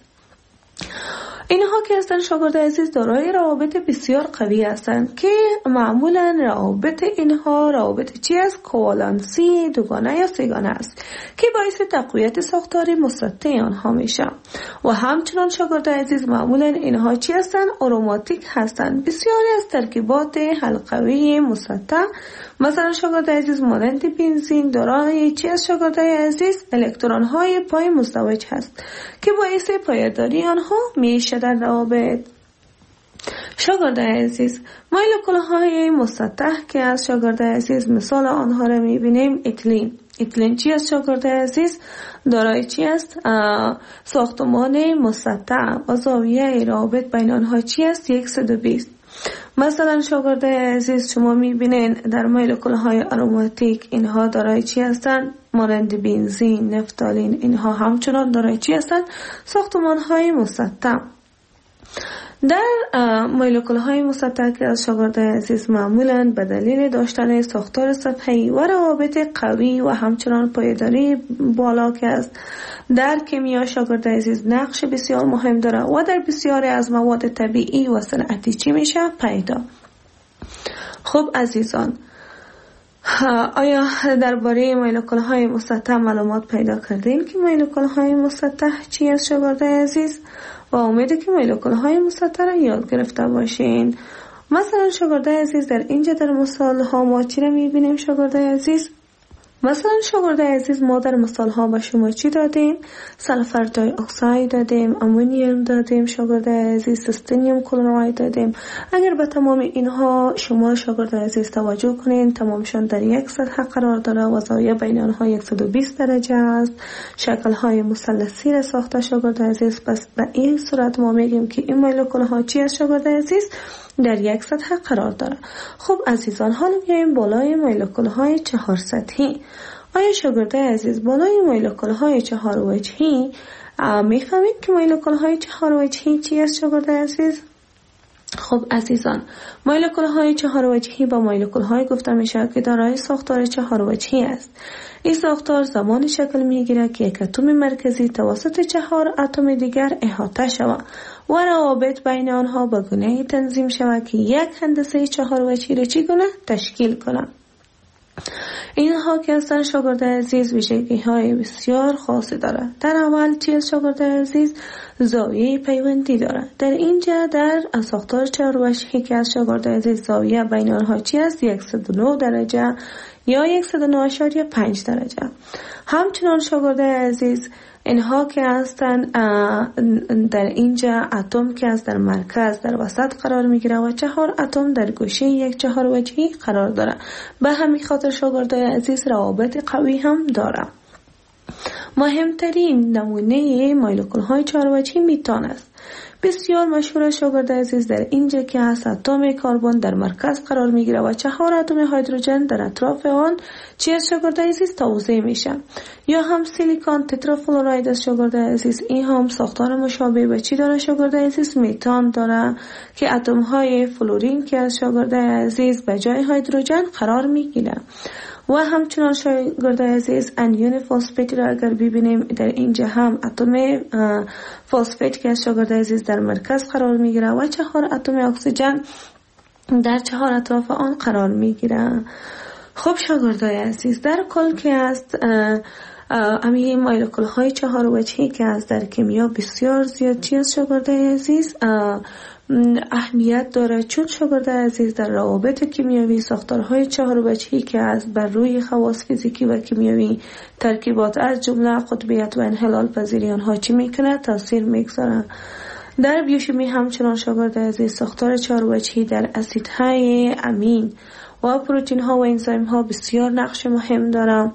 اینها که هستند شاگردای عزیز دارای روابط بسیار قوی هستند که معمولا روابط اینها روابط چی است؟ کوالنسی دوگانه یا سه‌گانه است که باعث تقویت ساختار مسطح آنها میشه. و همچنان شاگردای عزیز معمولا اینها چی هستند؟ آروماتیک هستند. بسیاری از ترکیبات حلقوی مسطح مثلا شاگردای عزیز مانند بنزین دارای چی است شاگردای عزیز؟ الکترون های پای مزدوج هست که باعث پایداری آنها میشه در روابط. شاگردای عزیز، مولکول های مسطح که از شاگردای عزیز مثال آنها را میبینیم اتلین. اتلین چی است شاگردای عزیز؟ دارای چی است؟ ساختمان مسطح و زاویه روابط بین آنها چی است؟ 120. مثلا شاگردای عزیز شما میبینین در مولکول های آروماتیک اینها دارای چی هستند؟ مانند بنزین، نفتالین، اینها همچنان دارای چی هستند؟ ساختمان های مسطح. در مولکول های مسطح که از شاگردای عزیز معمولا به دلیل داشتن ساختار صفحه‌ای و روابط قوی و همچنان پایداری بالا که است در کیمیا شاگردای عزیز نقش بسیار مهم داره و در بسیاری از مواد طبیعی و صنعتی چی میشه؟ پیدا. خب عزیزان، آیا درباره مولکول های مسطح معلومات پیدا کردین که مولکول های مسطح چی است شاگردای عزیز؟ و امیده که مولکول های مسطح را یاد گرفته باشین. مثلا شاگردای عزیز در اینجا در مثال ها ما چی را میبینیم شاگردای عزیز؟ مثلا شاگرد عزیز ما در مثال ها به شما چی دادیم؟ سلفر دای اکساید دادیم، امونیوم دادیم، شاگرد عزیز سیستینیوم کلراید دادیم. اگر به تمام اینها شما شاگرد عزیز توجه کنین، تمامشان در یک سطح قرار داره و زاویه بین آنها 120 درجه است. شکل های مثلثی را ساخته شاگرد عزیز. پس به این صورت ما میگیم که این مولکول ها چی است شاگرد عزیز؟ در یک سطح قرار داره. خب عزیزان، حالا میایم بالای مولکول های 4 سطحی. آیا شاگرد عزیز بالای مولکول های 4 وجهی میفهمید که مولکول های 4 وجهی چی است شاگرد عزیز؟ خب عزیزان، مولکول های 4 وجهی با مولکول های گفته میشه که دارای ساختار 4 وجهی است. این ساختار زمان شکل میگیره که یک اتم مرکزی توسط 4 اتم دیگر احاطه شود و روابط بین آنها به گونه تنظیم شود که یک هندسه 4 وجهی را چگونه تشکیل کنند. اینها که هستن شاگرد عزیز ویژگی های بسیار خاصی داره. در اول چیز شاگرد عزیز زاویه پیوندی داره. در اینجا در ساختار 4 وجهی که از شاگرد عزیز زاویه بین آنها چی است؟ 109 درجه یا 109.5 درجه. همچنان شاگرد عزیز اینها که هستن در اینجا اتم که از در مرکز در وسط قرار میگیره و 4 اتم در گوشه یک 4 وجهی قرار داره. به همین خاطر شاگرد عزیز روابط قوی هم داره. مهمترین نمونه مولکول های 4 وجهی میتان است. بسیار مشهور شاگرد عزیز در اینجا که هست اتم کربن در مرکز قرار میگیره و 4 اتم هیدروژن در اطراف آن چی از شاگرد عزیز توزیع میشه. یا هم سیلیکون تترافلوراید از شاگرد عزیز، این هم ساختار مشابه به چی داره شاگرد عزیز؟ میتان داره که اتم های فلورین که از شاگرد عزیز به جای هیدروژن قرار میگیره. و همچنان شاگرد عزیز انیون فسفت را اگر ببینیم در اینجا هم اتم فسفت که از شاگرد عزیز در مرکز قرار میگیره و 4 اتم اکسیژن در 4 اطراف آن قرار میگیره. خب شاگرد عزیز، در کل که است امی مولکول های 4 وجهی که از در کیمیا بسیار زیاد چیز شاگرد عزیز اهمیت داره، چون شاگرد عزیز در روابط کیمیایی ساختارهای 4 وجهی که از بر روی خواص فیزیکی و کیمیایی ترکیبات از جمله قطبیت و انحلال پذیری آنها چی میکنه؟ تاثیر میگذاره. در بیوشیمی همچنان شاگرد عزیز ساختار 4 وجهی در اسیدهای امین و پروتین ها و انزیم ها بسیار نقش مهم داره.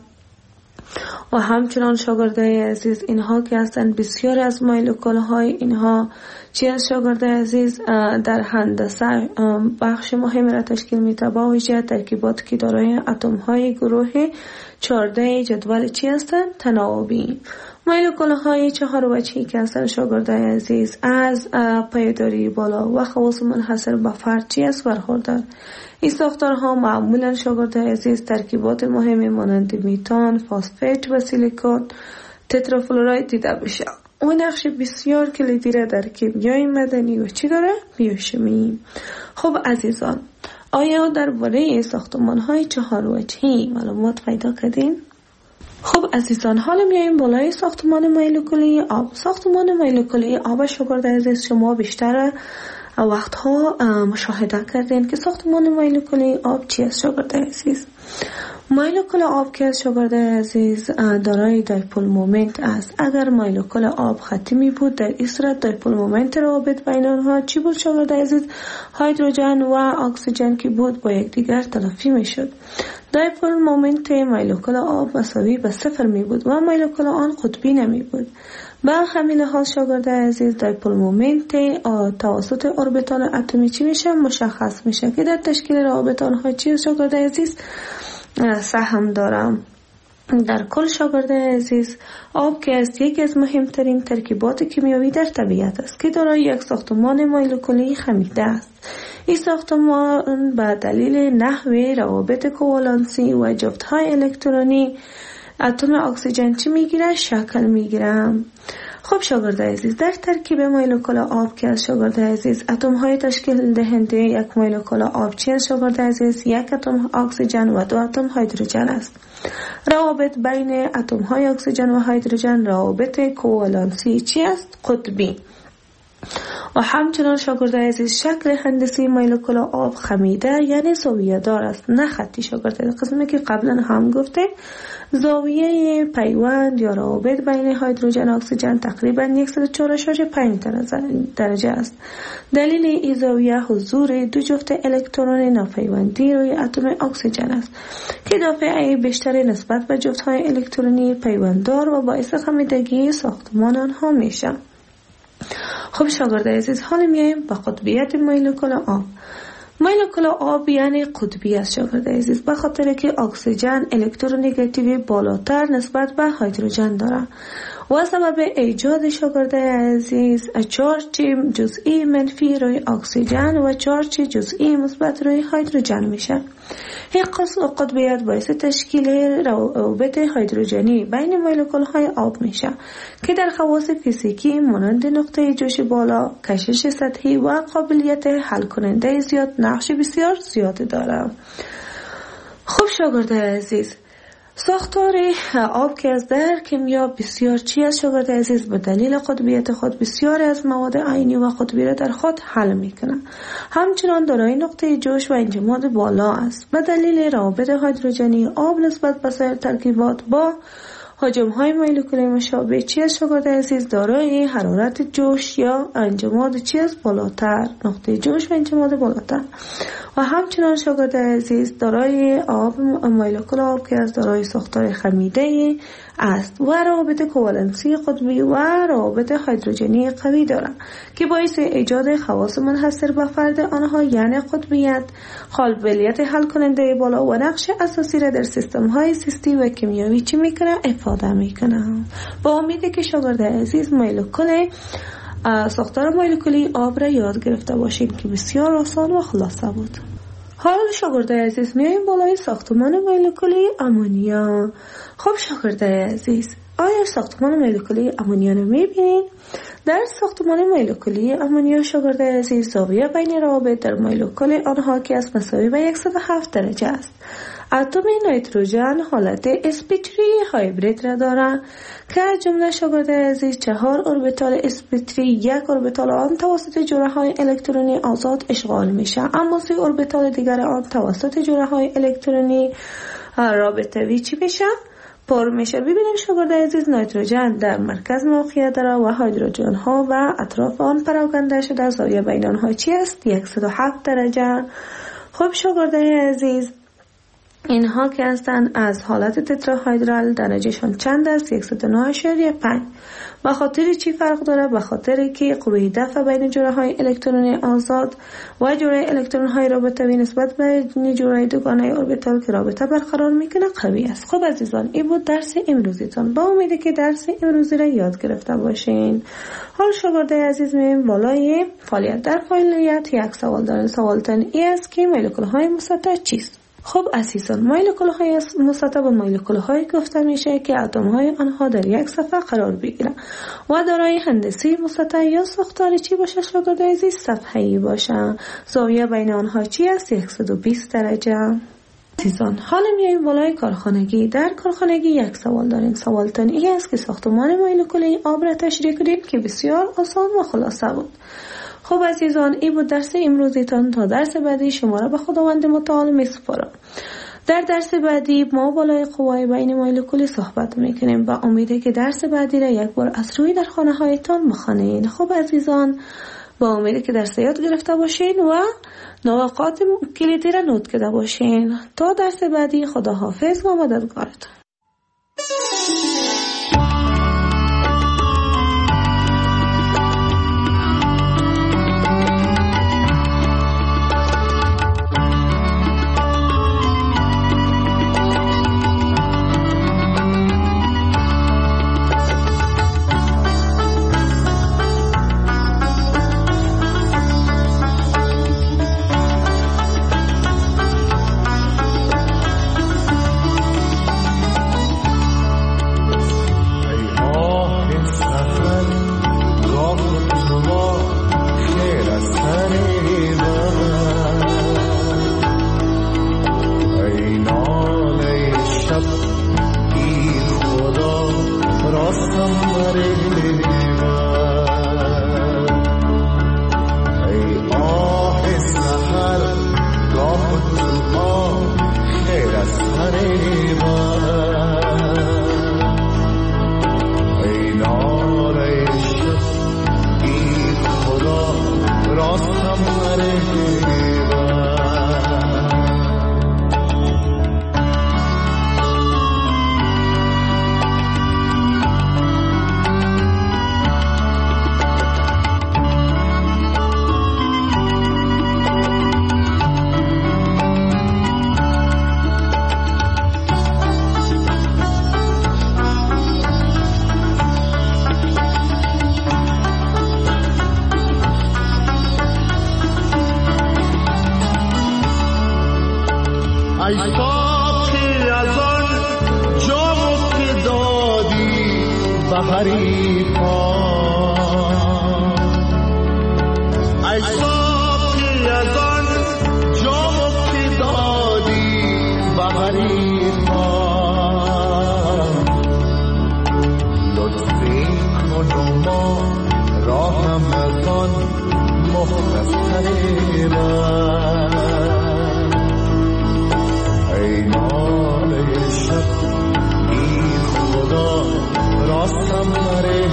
و همچنان شاگرد عزیز اینها که هستند بسیار از مولکول های اینها چی از شاگرد عزیز در هندسه بخش مهم را تشکیل میده، با ویژه ترکیبات که دارای اتم های گروه 14 جدول چی هستند؟ تناوبی. مولکول های 4 وجهی که هستند شاگرد عزیز از پایداری بالا و خواص منحصر به فرد چی است؟ برخوردار. این ساختارها معمولا شاگرد عزیز ترکیبات مهم مانند میتان، فسفت و سیلیکون تترافلوراید دیده بشه. اون نقش بسیار کلیدی را در کیمیای مدنی و چی داره؟ بیوشیمی. خب عزیزان، آیا درباره ساختمان های 4 وجهی معلومات پیدا کردین؟ خب عزیزان، حالا میایم بالای ساختمان مولکولی آب. ساختمان مولکولی آب شاگرد عزیز شما بیشتر وقتها مشاهده کردین که ساختمان مولکولی آب چی است شاگرد عزیز؟ مولکول آب که از شاگرد عزیز دارای دایپول مومنت است. اگر مولکول آب خطی می بود در این صورت دایپول مومنت روابط بین آنها چی بود شاگرد عزیز؟ هیدروژن و اکسیژن که بود با یکدیگر تلافی می شد. دایپول مومنت مولکول آب مساوی به 0 می بود و مولکول آن قطبی نمی بود. به همین لحاظ شاگرد عزیز دایپول مومنت توسط اوربیتال اتمی چی میشه؟ مشخص میشه که در تشکیل روابط آنها چی شاگرد عزیز سهم دارم. در کل شاگرد عزیز آب که است یکی از مهمترین ترکیبات کیمیایی در طبیعت است که دارای یک ساختمان مولکولی خمیده است. این ساختمان به دلیل نحوه روابط کوالنسی و جفت‌های الکترونی اتم اکسیژن چی میگیره؟ شکل میگیره. خب شاگرد عزیز، در ترکیب مولکول آب که از شاگرد عزیز اتم های تشکیل دهنده یک مولکول آب چی از شاگرد عزیز؟ یک اتم اکسیژن و 2 اتم هیدروژن است. روابط بین اتم های اکسیژن و هیدروژن روابط کوالنسی چی است؟ قطبی. و همچنان شاگرد عزیز شکل هندسی مولکول آب خمیده یعنی زاویه دار است، نه خطی. شاگرد عزیز قسمی که قبلا هم گفته زاویه پیوند یا روابط بین هیدروژن و اکسیژن تقریبا 104.5 درجه است. دلیل این زاویه حضور دو جفت الکترون ناپیوندی روی اتم اکسیژن است که دافعه بیشتری نسبت به جفت‌های الکترونی پیونددار و باعث خمیدگی ساختمان آنها میشه. خب شاگرد عزیز حالا میایم به قطبیت مولکول آب. مولکول آب یعنی قطبی است شاگرد عزیز، به خاطر که اکسیژن الکترونگاتیوی بالاتر نسبت به هیدروژن داره و سبب ایجاد شاگرد عزیز چارج جزئی منفی روی اکسیژن و چارج جزئی مثبت روی هیدروژن میشه. این قطبیت باعث تشکیل روابط هیدروژنی بین مولکول های آب میشه که در خواص فیزیکی مانند نقطه جوش بالا، کشش سطحی و قابلیت حل کننده زیاد نقش بسیار زیاد داره. خب شاگرد عزیز ساختار آب که از در کیمیا بسیار چی است شاگرد عزیز، به دلیل قطبیت خود بسیار از مواد عینی و قطبی را در خود حل میکنه. همچنان دارای نقطه جوش و انجماد بالا است. به دلیل روابط هیدروژنی آب نسبت به سایر ترکیبات با حجم های مولکولی مشابه چی است شاگرد عزیز، دارای حرارت جوش یا انجماد چی است بالاتر، نقطه جوش و انجماد بالاتر. و همچنان شاگرد عزیز دارای آب مولکول آب که از دارای ساختار خمیده است و روابط کوالنسی قطبی و روابط هیدروژنی قوی دارند که باعث ایجاد خواص منحصر به فرد آنها یعنی قطبیت، قابلیت حل کننده بالا و نقش اساسی را در سیستم های زیستی و کیمیایی چی میکنه افاده میکنه. با امیده که شاگرد عزیز ساختار مولکولی آب را یاد گرفته باشین که بسیار آسان و خلاصه بود. حالا شاگرد عزیز میایم بالای ساختمان مولکولی آمونیا. خب شاگرد عزیز آیا ساختمان مولکولی آمونیا رو میبینین؟ در ساختمان مولکولی آمونیا شاگرد عزیز زاویه بین روابط در مولکول آنها که از مساوی به 107 درجه است. اتم نیتروژن حالت sp3 هایبرید را دارد که از جمله شاگرد عزیز 4 اوربیتال sp3 یک اوربیتال آن توسط جوره های الکترونی آزاد اشغال میشه، اما 3 اوربیتال دیگر آن توسط جوره های الکترونی رابطوی چی میشه؟ پر میشه. ببینیم شاگرد عزیز نیتروژن در مرکز موقعیت داره و هیدروژن ها و اطراف آن پراکنده شده، زاویه بین آنها چی است؟ 107 درجه. خب شاگرد عزیز اینها که هستند از حالت تتراهیدرال درجهشان چند است؟ 109.5. به خاطر چی فرق داره؟ به خاطر که قوه دفع بین جوره های الکترونی آزاد و جوره الکترون های رابطوی نسبت به جوره دوگانه اوربیتال که رابطه برقرار میکنه قوی است. خب عزیزان این بود درس امروزیتان، با امیده که درس امروزی را یاد گرفته باشین. حال شاگرد عزیز میایم بالای فعالیت. در فعالیت یک سوال داریم. سوالتان این است که مولکول های مسطح چیست؟ خب عزیزان مولکول های مسطح به مولکول های گفته میشه که اتم های آنها در یک صفحه قرار بگیرن و دارای هندسی مسطح یا ساختار چی باشه شاگرد عزیز؟ صفحه‌ای باشه. زاویه بین آنها چی است؟ 120 درجه. عزیزان حالا میایم بالای کارخانگی. در کارخانگی یک سوال داریم. سوالتان این است که ساختمان مولکولی آب را تشریح کنید که بسیار آسان و خلاصه بود. خب عزیزان این بود درس امروزیتان. تا درس بعدی شما را به خداوند متعال میسپارم. در درس بعدی ما بالای قوای بین مولکولی صحبت میکنیم. با امیده که درس بعدی را یک بار از روی در خانه هایتان بخوانید. خب عزیزان با امیده که درس یاد گرفته باشین و نواقات کلیدی را نوت کرده باشین. تا درس بعدی خدا حافظ و مددگارتان. از سر ای ناله شب بی خدا راستم نره ای ساقی از آن جامو که دادی به حریفان ای ساقی از آن جامو که دادی به حریفان لطفی کن و ما راهم از آن مختصری ای ناله شب بی خدا راستم نره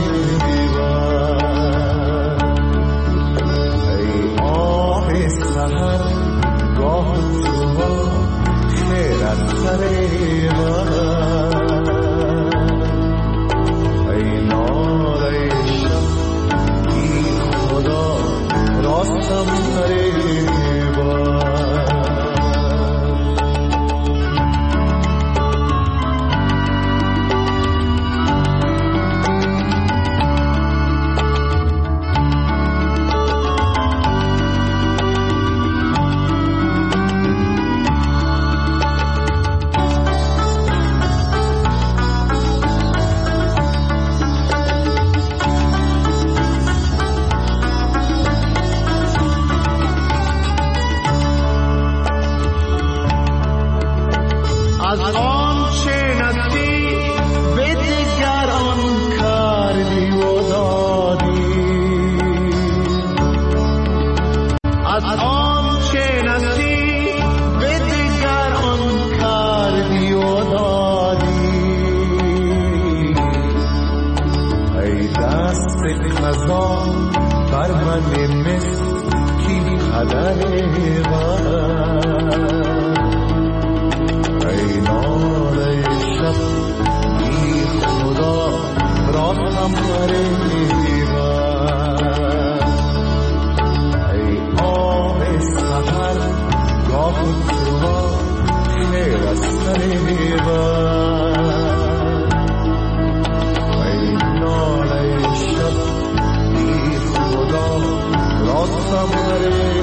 ای آه سحر گاه تو خیر از سر ای ناله شب بی خدا راستم نره از آنچه نصیب به دیگران کردی و دادی از آنچه نصیب به دیگران کردی و دادی ای دست قضا بر من مسکین قدر ای ناله شب بی خدا راستم نره ای آه سحر گاه تو خیر از سر ای ناله شب بی خدا راستم نره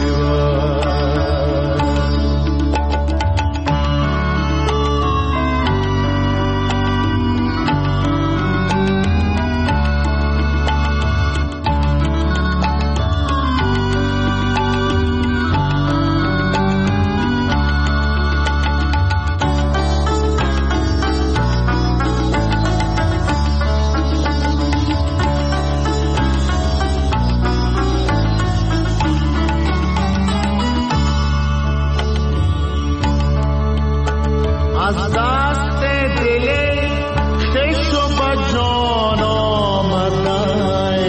از دست دل خیش و بجان آمدن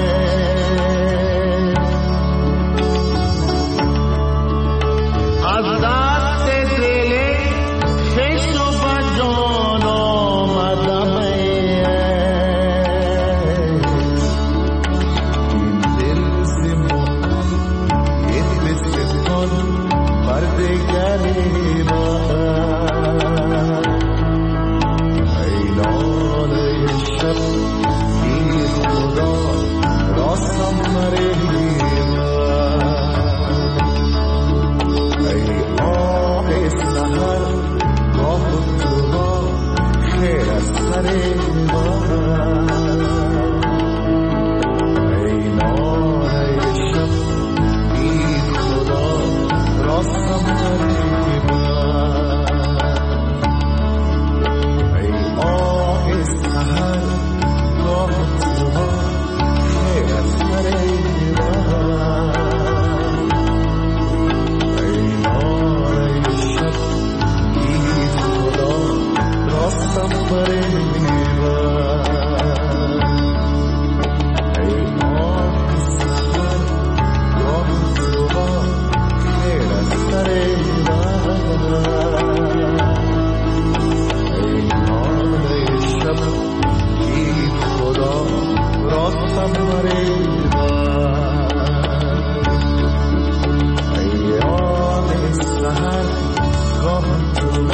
از دست دل خیش و بجان آمدن این دل زمان این بستان بر دیگری تو